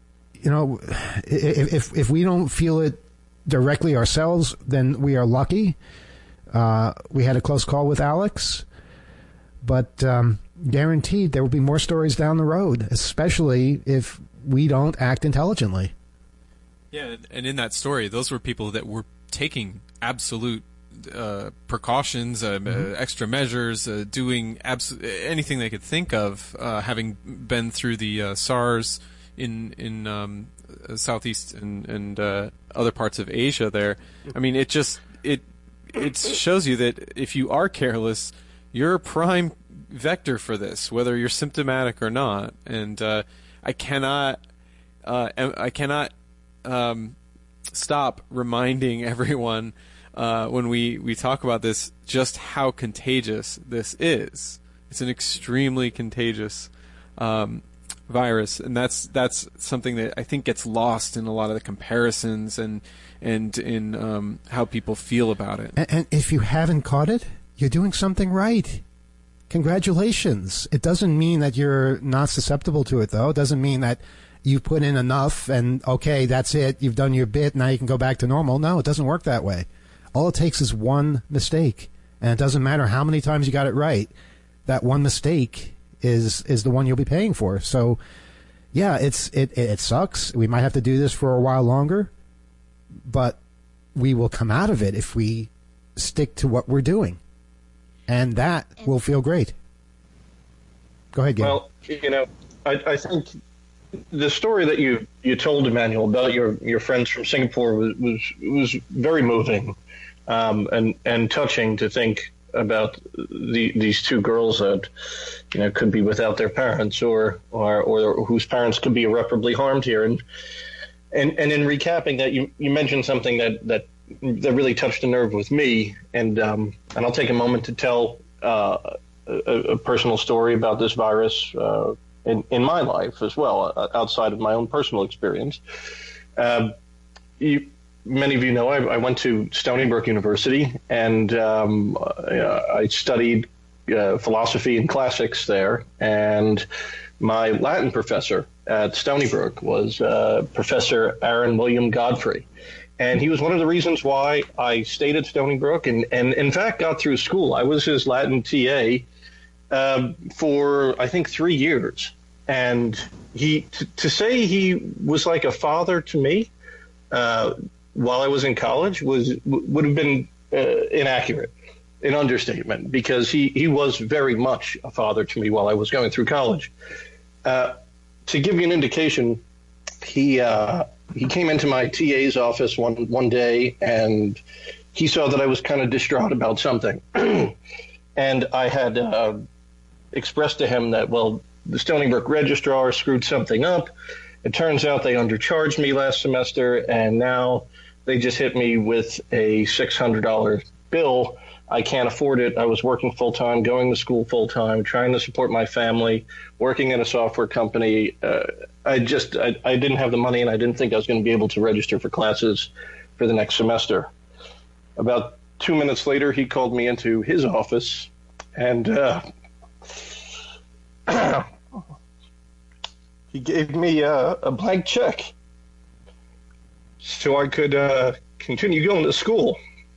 if we don't feel it directly ourselves, then we are lucky. We had a close call with Alex. But guaranteed there will be more stories down the road, especially if we don't act intelligently. Yeah, and in that story, those were people that were taking absolute precautions, extra measures, doing anything they could think of, having been through the SARS in Southeast and other parts of Asia there. I mean, it shows you that if you are careless, you're a prime vector for this, whether you're symptomatic or not. And I cannot stop reminding everyone when we talk about this, just how contagious this is. It's an extremely contagious virus, and that's something that I think gets lost in a lot of the comparisons and in how people feel about it. And if you haven't caught it, you're doing something right. Congratulations. It doesn't mean that you're not susceptible to it, though. It doesn't mean that you put in enough and, okay, that's it. You've done your bit. Now you can go back to normal. No, it doesn't work that way. All it takes is one mistake, and it doesn't matter how many times you got it right. That one mistake is the one you'll be paying for. So, yeah, it sucks. We might have to do this for a while longer, but we will come out of it if we stick to what we're doing, and that will feel great. Go ahead, Gabe. Well, I think the story that you told, Emmanuel, about your friends from Singapore was very moving. And touching to think about these two girls that could be without their parents or whose parents could be irreparably harmed here. And in recapping that, you mentioned something that really touched a nerve with me, and I'll take a moment to tell a personal story about this virus in my life as well, outside of my own personal experience. Many of you know I went to Stony Brook University, and I studied philosophy and classics there. And my Latin professor at Stony Brook was Professor Aaron William Godfrey. And he was one of the reasons why I stayed at Stony Brook and in fact got through school. I was his Latin TA for, I think, 3 years. And to say he was like a father to me while I was in college would have been inaccurate, an understatement, because he was very much a father to me while I was going through college. To give you an indication, he came into my TA's office one day, and he saw that I was kind of distraught about something. And I had expressed to him that, well, the Stony Brook registrar screwed something up. It turns out they undercharged me last semester, and now they just hit me with a $600 bill. I can't afford it. I was working full-time, going to school full-time, trying to support my family, working at a software company. I didn't have the money, and I didn't think I was going to be able to register for classes for the next semester. About 2 minutes later, he called me into his office, and he gave me a blank check so I could continue going to school.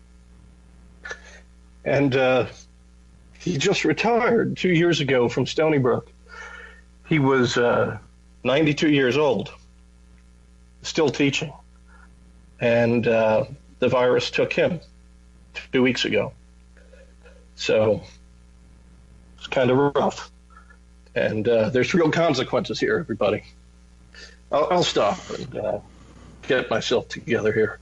And he just retired 2 years ago from Stony Brook. He was 92 years old, still teaching. And the virus took him 2 weeks ago. So it's kind of rough. And there's real consequences here, everybody. I'll stop and get myself together here.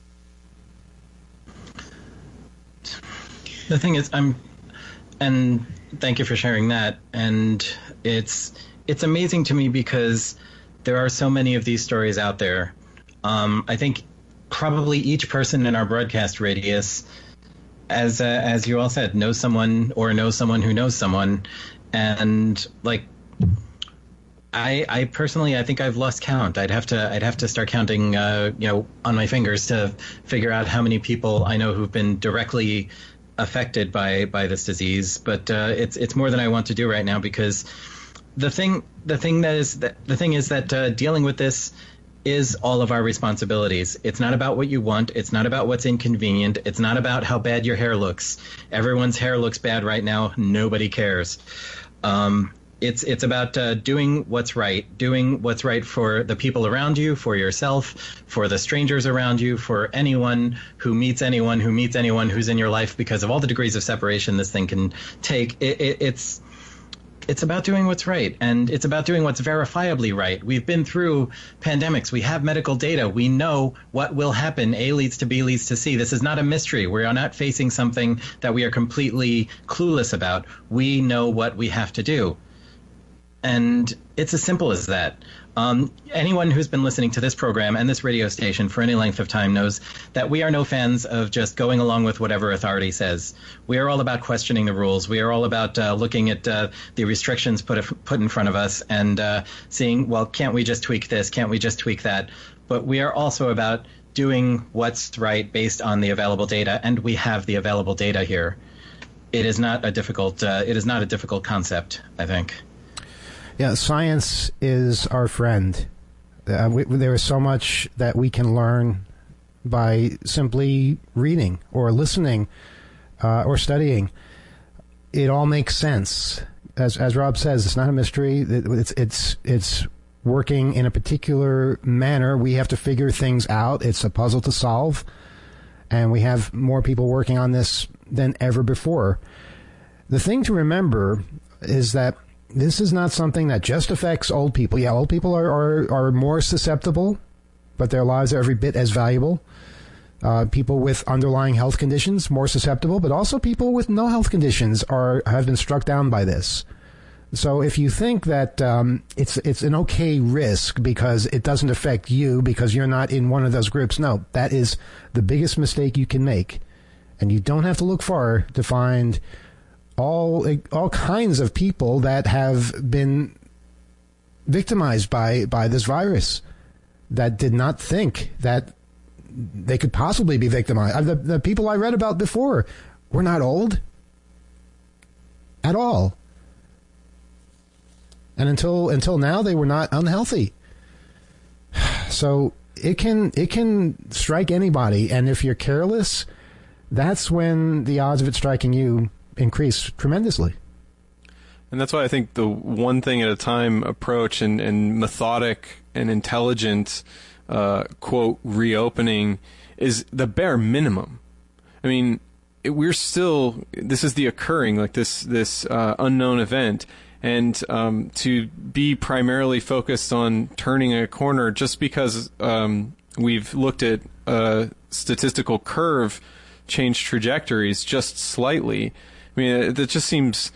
The thing is, and thank you for sharing that. And it's amazing to me because there are so many of these stories out there. I think probably each person in our broadcast radius, as you all said, knows someone or knows someone who knows someone. And like, I personally, I think I've lost count. I'd have to start counting, on my fingers to figure out how many people I know who've been directly affected by this disease. But it's more than I want to do right now, because the thing is that dealing with this is all of our responsibilities. It's not about what you want. It's not about what's inconvenient. It's not about how bad your hair looks. Everyone's hair looks bad right now. Nobody cares. It's about doing what's right for the people around you, for yourself, for the strangers around you, for anyone who meets anyone who's in your life, because of all the degrees of separation this thing can take. It's about doing what's right, and it's about doing what's verifiably right. We've been through pandemics. We have medical data. We know what will happen. A leads to B leads to C. This is not a mystery. We are not facing something that we are completely clueless about. We know what we have to do. And it's as simple as that. Anyone who's been listening to this program and this radio station for any length of time knows that we are no fans of just going along with whatever authority says. We are all about questioning the rules. We are all about looking at the restrictions put in front of us and seeing, well, can't we just tweak this? Can't we just tweak that? But we are also about doing what's right based on the available data, and we have the available data here. It is not a difficult concept, I think. Yeah, science is our friend. There is so much that we can learn by simply reading or listening or studying. It all makes sense. As Rob says, it's not a mystery. It's working in a particular manner. We have to figure things out. It's a puzzle to solve, and we have more people working on this than ever before. The thing to remember is that this is not something that just affects old people. Yeah, old people are more susceptible, but their lives are every bit as valuable. People with underlying health conditions, more susceptible, but also people with no health conditions have been struck down by this. So if you think that it's an okay risk because it doesn't affect you because you're not in one of those groups, no, that is the biggest mistake you can make. And you don't have to look far to find all kinds of people that have been victimized by this virus that did not think that they could possibly be victimized. The people I read about before were not old at all. And until now, they were not unhealthy. So it can strike anybody, and if you're careless, that's when the odds of it striking you increase tremendously. And that's why I think the one thing at a time approach and methodic and intelligent, quote, reopening is the bare minimum. I mean, this is the occurring, like this unknown event. And to be primarily focused on turning a corner just because we've looked at a statistical curve change trajectories just slightly, I mean, that just seems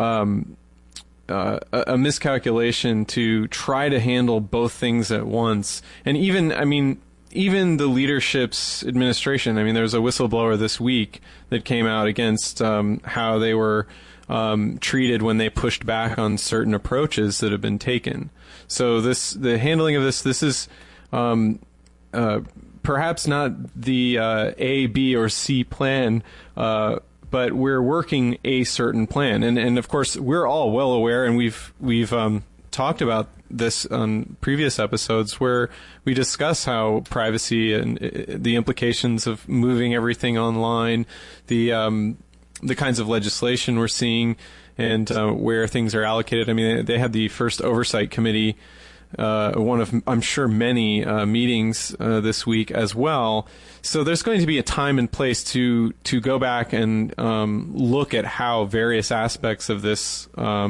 a miscalculation to try to handle both things at once. And even the leadership's administration, I mean, there was a whistleblower this week that came out against how they were treated when they pushed back on certain approaches that have been taken. So the handling of this is perhaps not the A, B, or C plan, but we're working a certain plan. And of course, we're all well aware, and we've talked about this on previous episodes where we discuss how privacy and the implications of moving everything online, the kinds of legislation we're seeing, and where things are allocated. I mean, they had the first oversight committee, one of, I'm sure, many meetings this week as well. So there's going to be a time and place to go back and look at how various aspects of this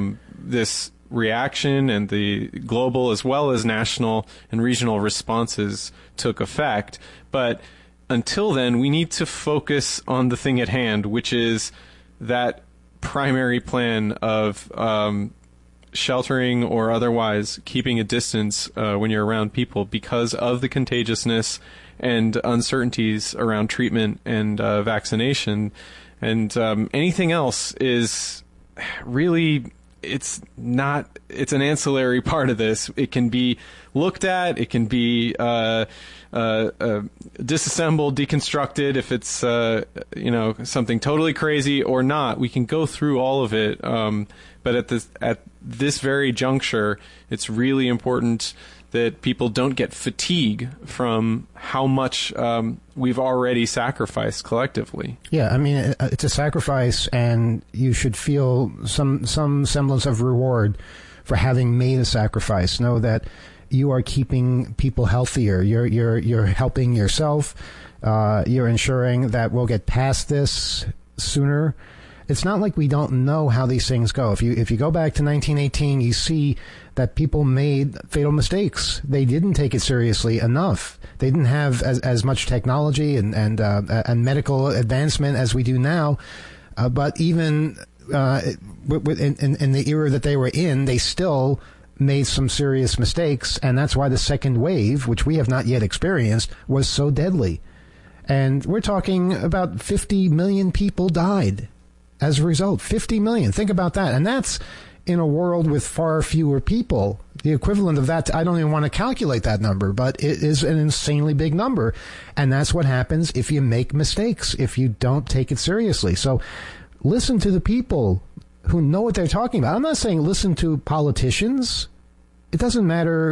reaction and the global as well as national and regional responses took effect. But until then, we need to focus on the thing at hand, which is that primary plan of sheltering or otherwise keeping a distance when you're around people because of the contagiousness and uncertainties around treatment and vaccination. And anything else is really... it's an ancillary part of this. It can be looked at, it can be disassembled, deconstructed if it's something totally crazy or not. We can go through all of it, but at this very juncture, it's really important that people don't get fatigue from how much we've already sacrificed collectively. Yeah, I mean, it's a sacrifice, and you should feel some semblance of reward for having made a sacrifice. Know that you are keeping people healthier. You're helping yourself. You're ensuring that we'll get past this sooner. It's not like we don't know how these things go. If you go back to 1918, you see that people made fatal mistakes. They didn't take it seriously enough. They didn't have as much technology and medical advancement as we do now. But even in the era that they were in, they still made some serious mistakes, and that's why the second wave, which we have not yet experienced, was so deadly. And we're talking about 50 million people died as a result. 50 million. Think about that. And that's in a world with far fewer people. The equivalent of that, I don't even want to calculate that number, but it is an insanely big number. And that's what happens if you make mistakes, if you don't take it seriously. So listen to the people who know what they're talking about. I'm not saying listen to politicians. It doesn't matter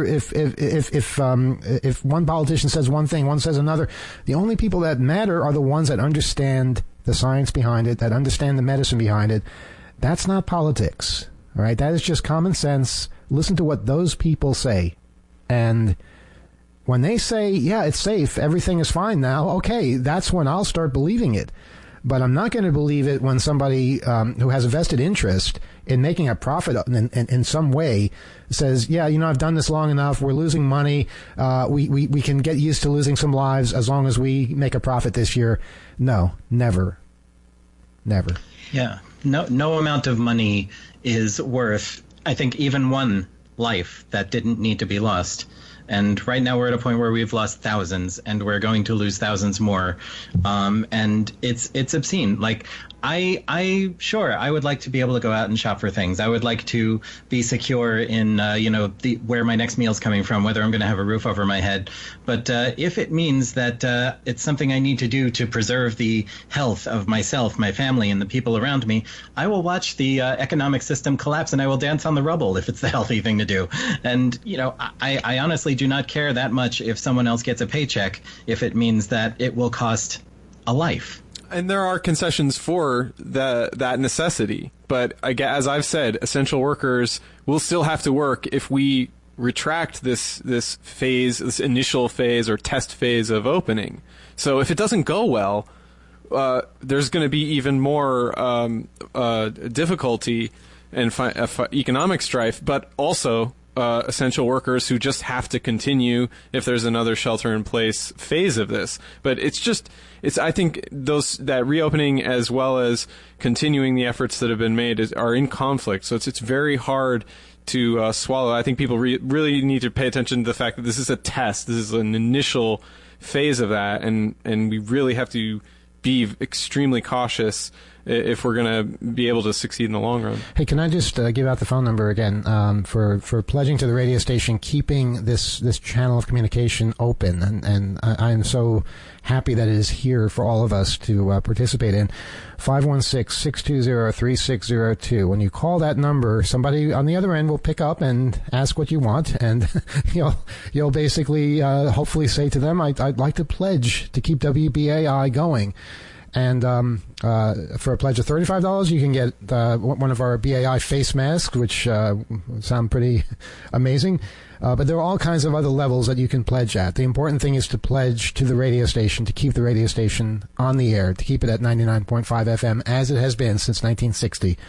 if one politician says one thing, one says another. The only people that matter are the ones that understand the science behind it, that understand the medicine behind it. That's not politics. All right, that is just common sense. Listen to what those people say. And when they say, yeah, it's safe, everything is fine now, okay, that's when I'll start believing it. But I'm not going to believe it when somebody who has a vested interest in making a profit in some way says, yeah, I've done this long enough, we're losing money, we can get used to losing some lives as long as we make a profit this year. No, never. Never. Yeah. No amount of money is worth, I think, even one life that didn't need to be lost. And right now we're at a point where we've lost thousands, and we're going to lose thousands more. And it's obscene. Like, I would like to be able to go out and shop for things. I would like to be secure in, where my next meal's coming from, whether I'm going to have a roof over my head. But if it means that it's something I need to do to preserve the health of myself, my family, and the people around me, I will watch the economic system collapse, and I will dance on the rubble if it's the healthy thing to do. And, I honestly do not care that much if someone else gets a paycheck if it means that it will cost a life. And there are concessions for that necessity. But as I've said, essential workers will still have to work if we retract this initial phase or test phase of opening. So if it doesn't go well, there's going to be even more difficulty and economic strife, but also essential workers who just have to continue if there's another shelter-in-place phase of this. But I think that reopening as well as continuing the efforts that have been made are in conflict. So it's very hard to swallow. I think people really need to pay attention to the fact that this is a test. This is an initial phase of that, and we really have to be extremely cautious if we're going to be able to succeed in the long run. Hey, can I just give out the phone number again for pledging to the radio station, keeping this channel of communication open, and I am so happy that it is here for all of us to participate in. 516-620-3602. When you call that number, somebody on the other end will pick up and ask what you want, and you'll basically hopefully say to them, I'd like to pledge to keep WBAI going. And for a pledge of $35, you can get one of our BAI face masks, which sound pretty amazing. But there are all kinds of other levels that you can pledge at. The important thing is to pledge to the radio station, to keep the radio station on the air, to keep it at 99.5 FM, as it has been since 1960.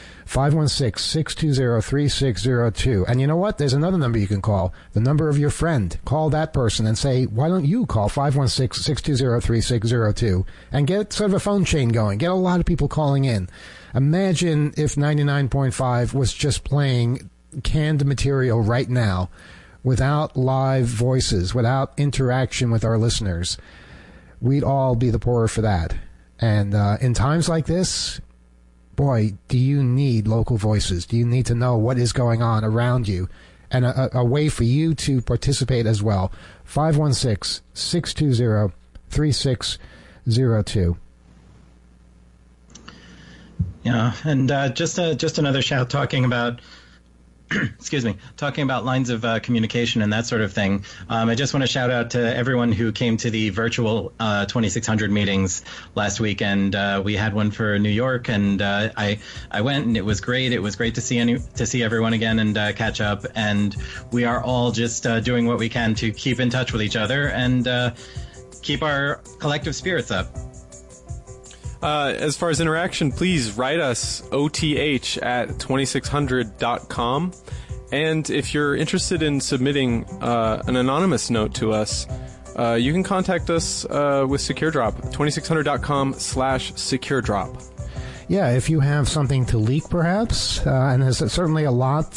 516-620-3602. And you know what? There's another number you can call, the number of your friend. Call that person and say, why don't you call 516-620-3602 and get sort of a phone chain going. Get a lot of people calling in. Imagine if 99.5 was just playing canned material right now without live voices, without interaction with our listeners. We'd all be the poorer for that. And in times like this, boy, do you need local voices? Do you need to know what is going on around you? And a way for you to participate as well. 516-620-3602. Yeah, and just another shout talking about talking about lines of communication and that sort of thing. I just want to shout out to everyone who came to the virtual 2600 meetings last week, and we had one for New York, and I went, and it was great. It was great to see everyone again and catch up, and we are all just doing what we can to keep in touch with each other and keep our collective spirits up. As far as interaction, please write us oth@2600.com. And if you're interested in submitting an anonymous note to us, you can contact us with SecureDrop, 2600.com/SecureDrop. Yeah, if you have something to leak, perhaps, and there's certainly a lot,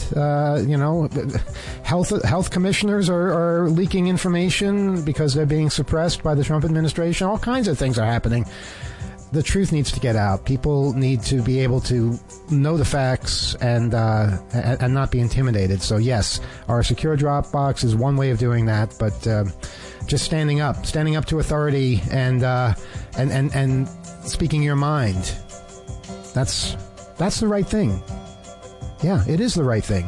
health commissioners are leaking information because they're being suppressed by the Trump administration. All kinds of things are happening. The truth needs to get out. People need to be able to know the facts and not be intimidated. So yes, our secure drop box is one way of doing that, but just standing up to authority and speaking your mind. That's the right thing. Yeah, it is the right thing.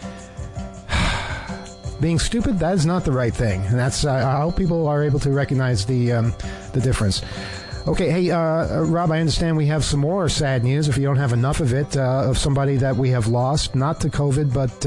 Being stupid, that is not the right thing. And that's I hope people are able to recognize the difference. Okay, hey, Rob, I understand we have some more sad news, if you don't have enough of it, of somebody that we have lost, not to COVID, but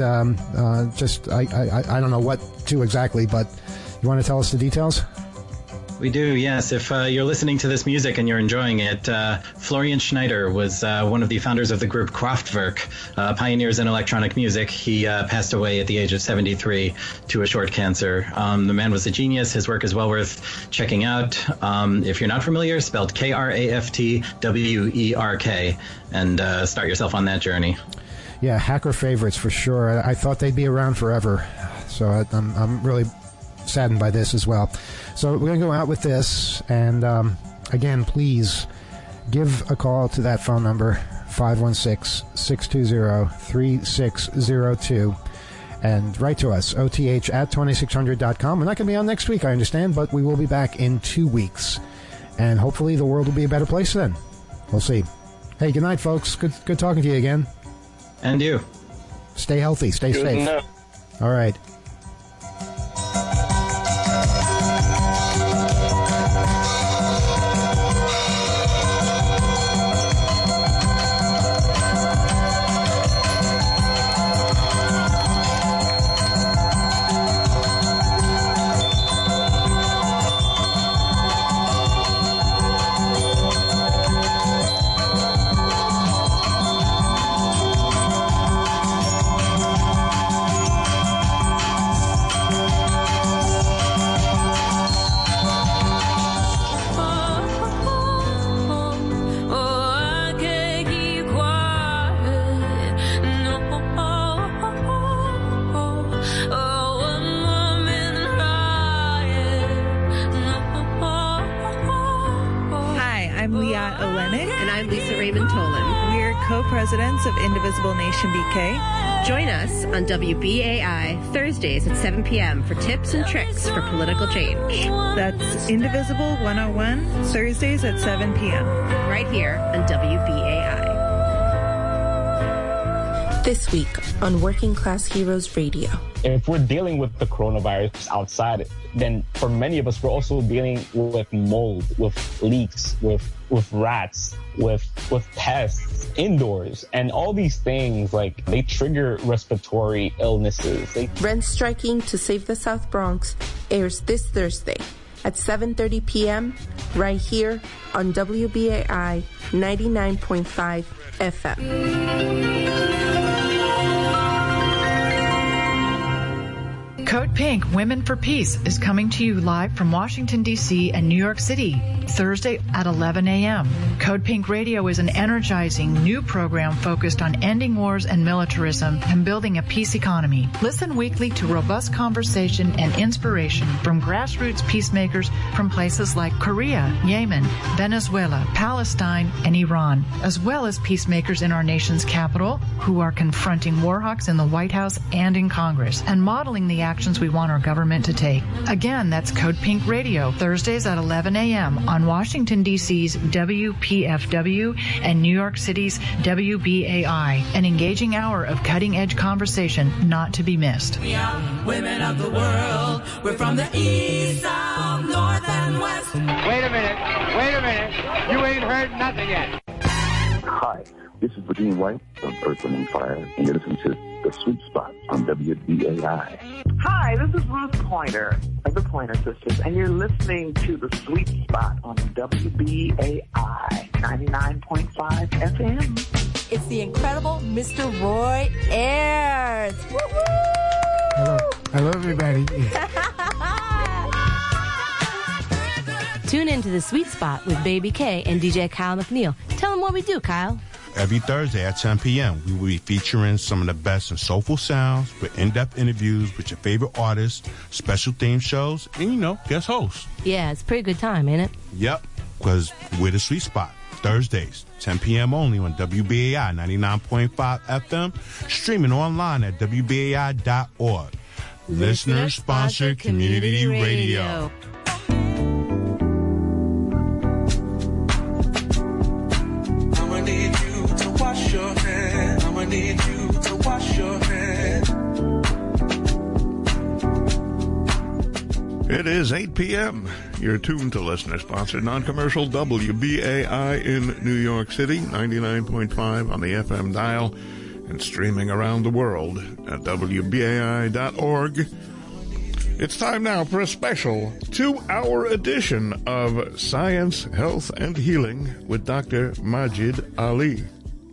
I don't know what to exactly, but you want to tell us the details? We do, yes. If you're listening to this music and you're enjoying it, Florian Schneider was one of the founders of the group Kraftwerk, pioneers in electronic music. He passed away at the age of 73 to a short cancer. The man was a genius. His work is well worth checking out. If you're not familiar, spelled Kraftwerk, and start yourself on that journey. Yeah, hacker favorites for sure. I thought they'd be around forever, so I'm really saddened by this as well. So we're going to go out with this, and again, please give a call to that phone number, 516-620-3602, and write to us, oth@2600.com. We're not going to be on next week, I understand, but we will be back in 2 weeks, and hopefully the world will be a better place then. We'll see. Hey, good night, folks. Good talking to you again. And you. Stay healthy. Stay safe. Night. All right. Liat Olenek. And I'm Lisa Raymond Tolan. We're co-presidents of Indivisible Nation BK. Join us on WBAI Thursdays at 7 p.m. for tips and tricks for political change. That's Indivisible 101, Thursdays at 7 p.m. Right here on WBAI. This week on Working Class Heroes Radio. If we're dealing with the coronavirus outside, then for many of us, we're also dealing with mold, with leaks, with rats, with pests indoors. And all these things, like, they trigger respiratory illnesses. Rent Striking to Save the South Bronx airs this Thursday at 7:30 p.m. right here on WBAI 99.5 FM. Code Pink, Women for Peace, is coming to you live from Washington, D.C. and New York City, Thursday at 11 a.m. Code Pink Radio is an energizing new program focused on ending wars and militarism and building a peace economy. Listen weekly to robust conversation and inspiration from grassroots peacemakers from places like Korea, Yemen, Venezuela, Palestine, and Iran, as well as peacemakers in our nation's capital who are confronting war hawks in the White House and in Congress and modeling the actions we want our government to take. Again, that's Code Pink Radio, Thursdays at 11 a.m. on Washington, D.C.'s WPFW and New York City's WBAI, an engaging hour of cutting-edge conversation not to be missed. We are women of the world. We're from the east, south, north, and west. Wait a minute. You ain't heard nothing yet. Hi, this is Virginia White from Earth, Wind & Fire, and you're listening to The Sweet Spot on WBAI. Hi, this is Ruth Pointer of the Pointer Sisters, and you're listening to The Sweet Spot on WBAI 99.5 FM. It's the incredible Mr. Roy Ayers. Hello, everybody. Tune in to The Sweet Spot with Baby K and DJ Kyle McNeil. Tell them what we do, Kyle. Every Thursday at 10 p.m., we will be featuring some of the best and soulful sounds with in-depth interviews with your favorite artists, special theme shows, and, guest hosts. Yeah, it's a pretty good time, ain't it? Yep, because we're The Sweet Spot. Thursdays, 10 p.m. only on WBAI 99.5 FM, streaming online at WBAI.org. Listener-sponsored community radio. It is 8 p.m. You're tuned to listener-sponsored non-commercial WBAI in New York City, 99.5 on the FM dial, and streaming around the world at WBAI.org. It's time now for a special 2-hour edition of Science, Health, and Healing with Dr. Majid Ali.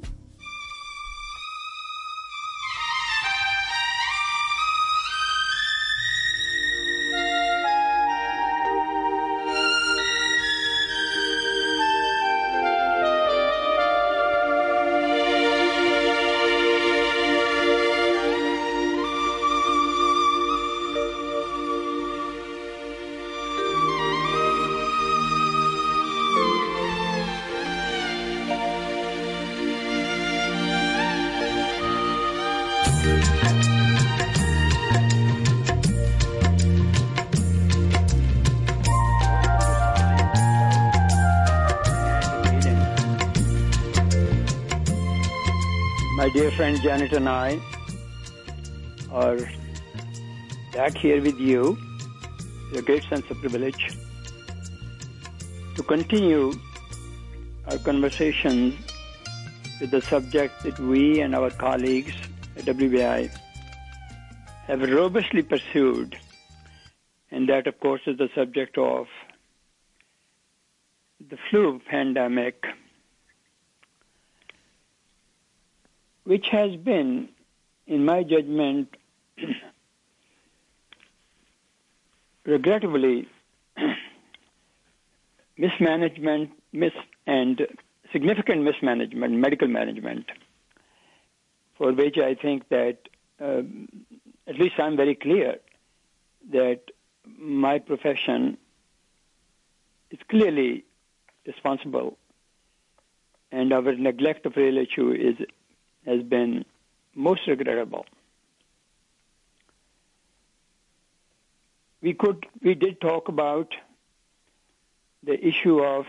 My dear friend Janet and I are back here with you with a great sense of privilege to continue our conversations with the subject that we and our colleagues at WBI have robustly pursued, and that, of course, is the subject of the flu pandemic, which has been, in my judgment, regrettably, mismanagement, and significant mismanagement, medical management, for which I think that, at least I'm very clear, that my profession is clearly responsible and our neglect of real issue has been most regrettable. We did talk about the issue of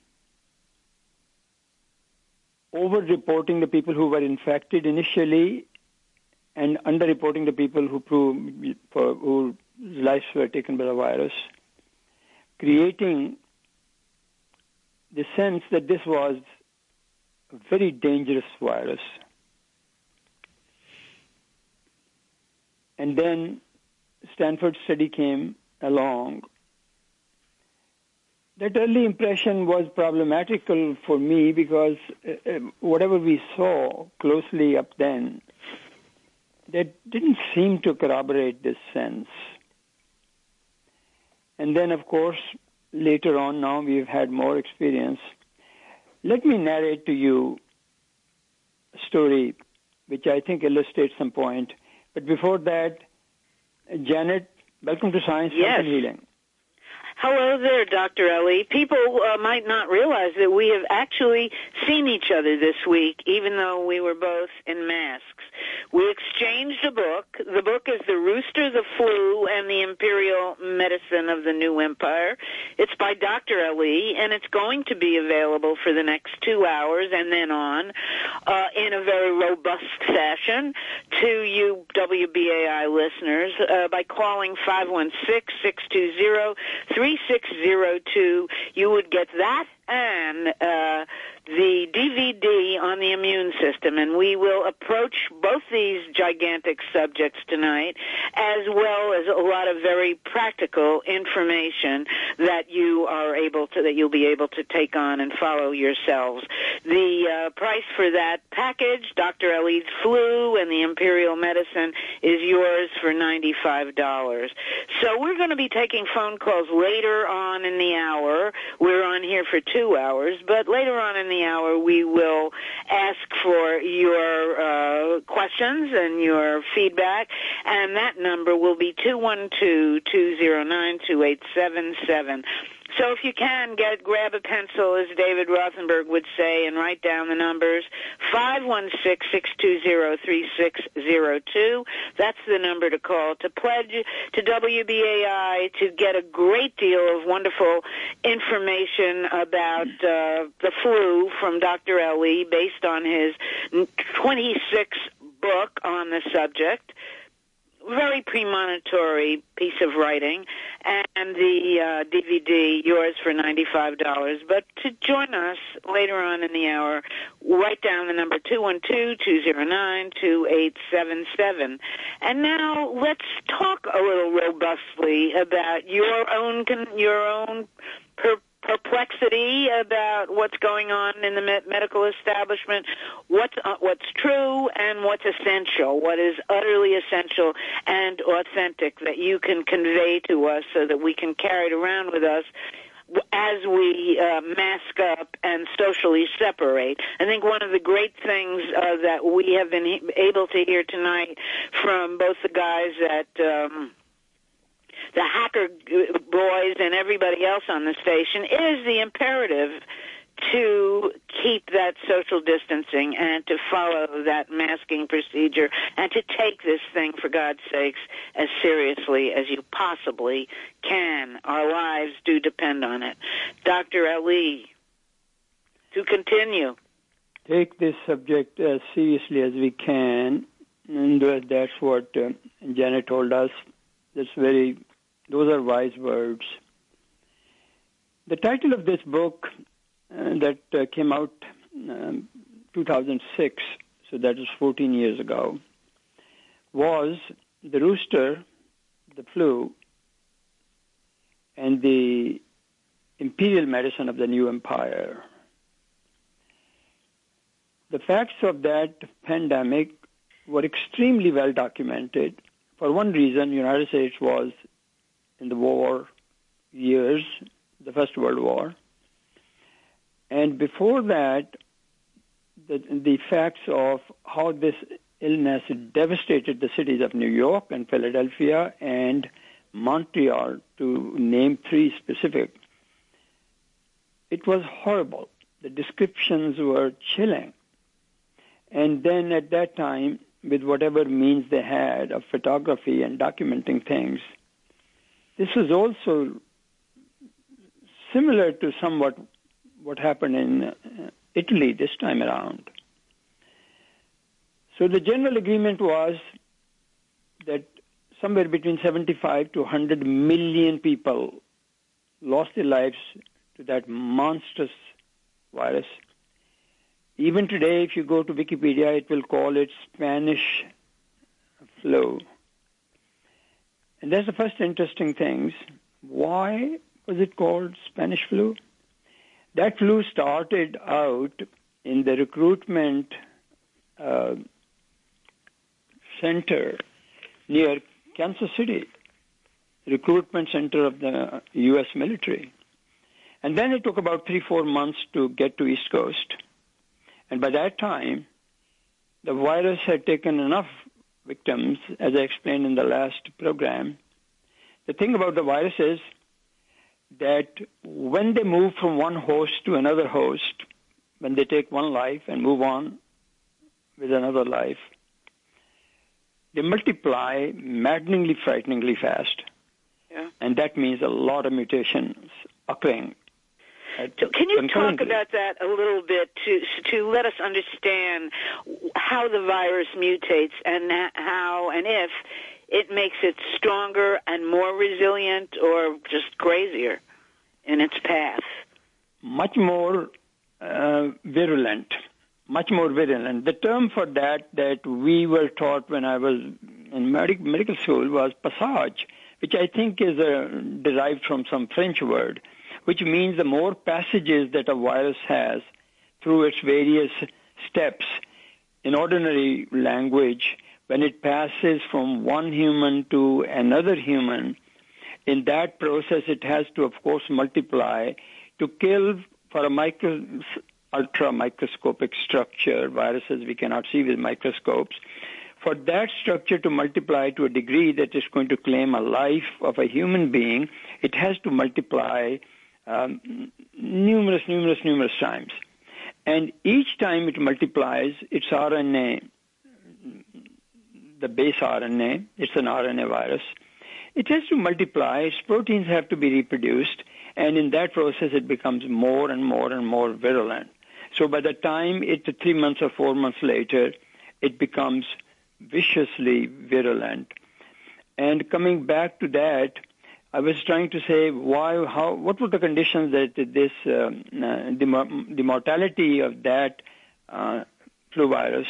over-reporting the people who were infected initially and under-reporting the people whose lives were taken by the virus, creating the sense that this was a very dangerous virus. And then Stanford study came along. That early impression was problematical for me because whatever we saw closely up then, that didn't seem to corroborate this sense. And then, of course, later on now we've had more experience. Let me narrate to you a story which I think illustrates some point. But before that, Janet, welcome to Science, Health, and Healing. Hello there, Dr. Ali. People might not realize that we have actually seen each other this week, even though we were both in masks. We exchanged a book. The book is The Rooster, the Flu, and the Imperial Medicine of the New Empire. It's by Dr. Ali, and it's going to be available for the next 2 hours and then on in a very robust fashion to you WBAI listeners by calling 516-620-3602. You would get that and the DVD on the immune system, and we will approach both these gigantic subjects tonight, as well as a lot of very practical information that you'll be able to take on and follow yourselves. The price for that package, Dr. Ali's Flu and the Imperial Medicine, is yours for $95. So we're going to be taking phone calls later on in the hour. We're on here for 2 hours, but later on in the hour we will ask for your questions and your feedback, and that number will be 212-209-2877. So if you can, grab a pencil, as David Rothenberg would say, and write down the numbers. 516-620-3602. That's the number to call to pledge to WBAI to get a great deal of wonderful information about the flu from Dr. Ali based on his 26th book on the subject. Very premonitory piece of writing, and the DVD, yours for $95. But to join us later on in the hour, write down the number 212-209-2877. And now let's talk a little robustly about your own perplexity about what's going on in the medical establishment, what's true and what's essential, what is utterly essential and authentic that you can convey to us so that we can carry it around with us as we mask up and socially separate. I think one of the great things that we have been able to hear tonight from both the guys at the hacker boys and everybody else on the station is the imperative to keep that social distancing and to follow that masking procedure and to take this thing, for God's sakes, as seriously as you possibly can. Our lives do depend on it. Dr. Ali, to continue. Take this subject as seriously as we can, and that's what Janet told us. Those are wise words. The title of this book that came out 2006, so that was 14 years ago, was The Rooster, the Flu, and the Imperial Medicine of the New Empire. The facts of that pandemic were extremely well documented. For one reason, the United States was in the war years, the First World War. And before that, the facts of how this illness devastated the cities of New York and Philadelphia and Montreal, to name three specific. It was horrible. the descriptions were chilling. And then at that time, with whatever means they had of photography and documenting things, this was also similar to somewhat what happened in Italy this time around. So the general agreement was that somewhere between 75 to 100 million people lost their lives to that monstrous virus. Even today, if you go to Wikipedia, it will call it Spanish flu. And that's the first interesting thing. Why was it called Spanish flu? That flu started out in the recruitment center near Kansas City, recruitment center of the U.S. military. And then it took about 3-4 months to get to East Coast. And by that time, the virus had taken enough victims, as I explained in the last program. The thing about the virus is that when they move from one host to another host, when they take one life and move on with another life, they multiply maddeningly, frighteningly fast. Yeah. And that means a lot of mutations occurring. So can you talk about that a little bit to let us understand how the virus mutates and how and if it makes it stronger and more resilient or just crazier in its path? Much more virulent. Much more virulent. The term for that we were taught when I was in medical school was passage, which I think is derived from some French word, which means the more passages that a virus has through its various steps. In ordinary language, when it passes from one human to another human, in that process it has to, of course, multiply to kill for a ultra-microscopic structure, viruses we cannot see with microscopes. For that structure to multiply to a degree that is going to claim a life of a human being, it has to multiply numerous times. And each time it multiplies, its RNA, the base RNA, it's an RNA virus, it has to multiply, its proteins have to be reproduced, and in that process it becomes more and more virulent. So by the time 3 months or 4 months later, it becomes viciously virulent. And coming back to that, I was trying to say what were the conditions that the mortality of that flu virus.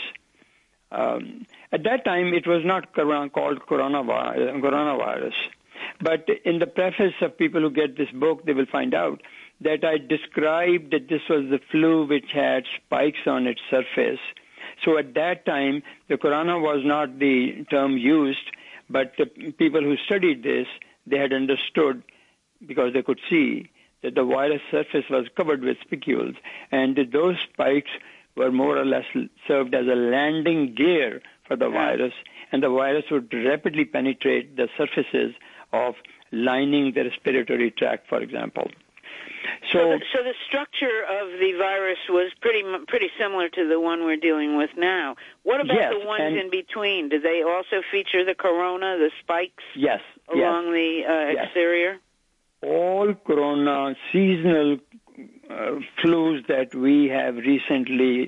At that time, it was not called coronavirus. But in the preface of people who get this book, they will find out that I described that this was the flu which had spikes on its surface. So at that time, the corona was not the term used, but the people who studied this, they had understood, because they could see, that the virus surface was covered with spicules, and those spikes were more or less served as a landing gear for the virus, and the virus would rapidly penetrate the surfaces of lining the respiratory tract, for example. So the structure of the virus was pretty similar to the one we're dealing with now. What about the ones in between? Do they also feature the corona, the spikes along the exterior? All corona seasonal flus that we have recently,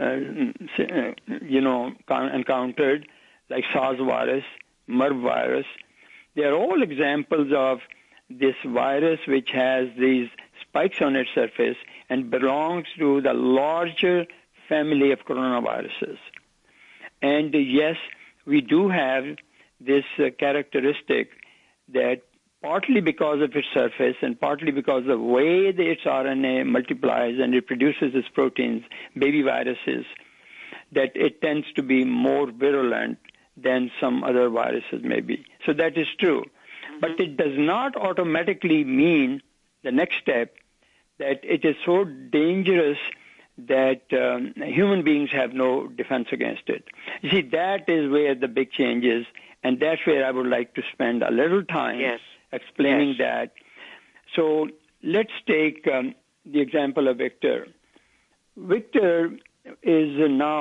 encountered, like SARS virus, MERV virus, they are all examples of this virus which has these spikes on its surface and belongs to the larger family of coronaviruses. And yes, we do have this characteristic that partly because of its surface and partly because of the way that its RNA multiplies and it produces its proteins, baby viruses, that it tends to be more virulent than some other viruses may be. So that is true. But it does not automatically mean the next step that it is so dangerous that human beings have no defense against it. You see, that is where the big change is, and that's where I would like to spend a little time explaining that. So let's take the example of Victor. Victor is now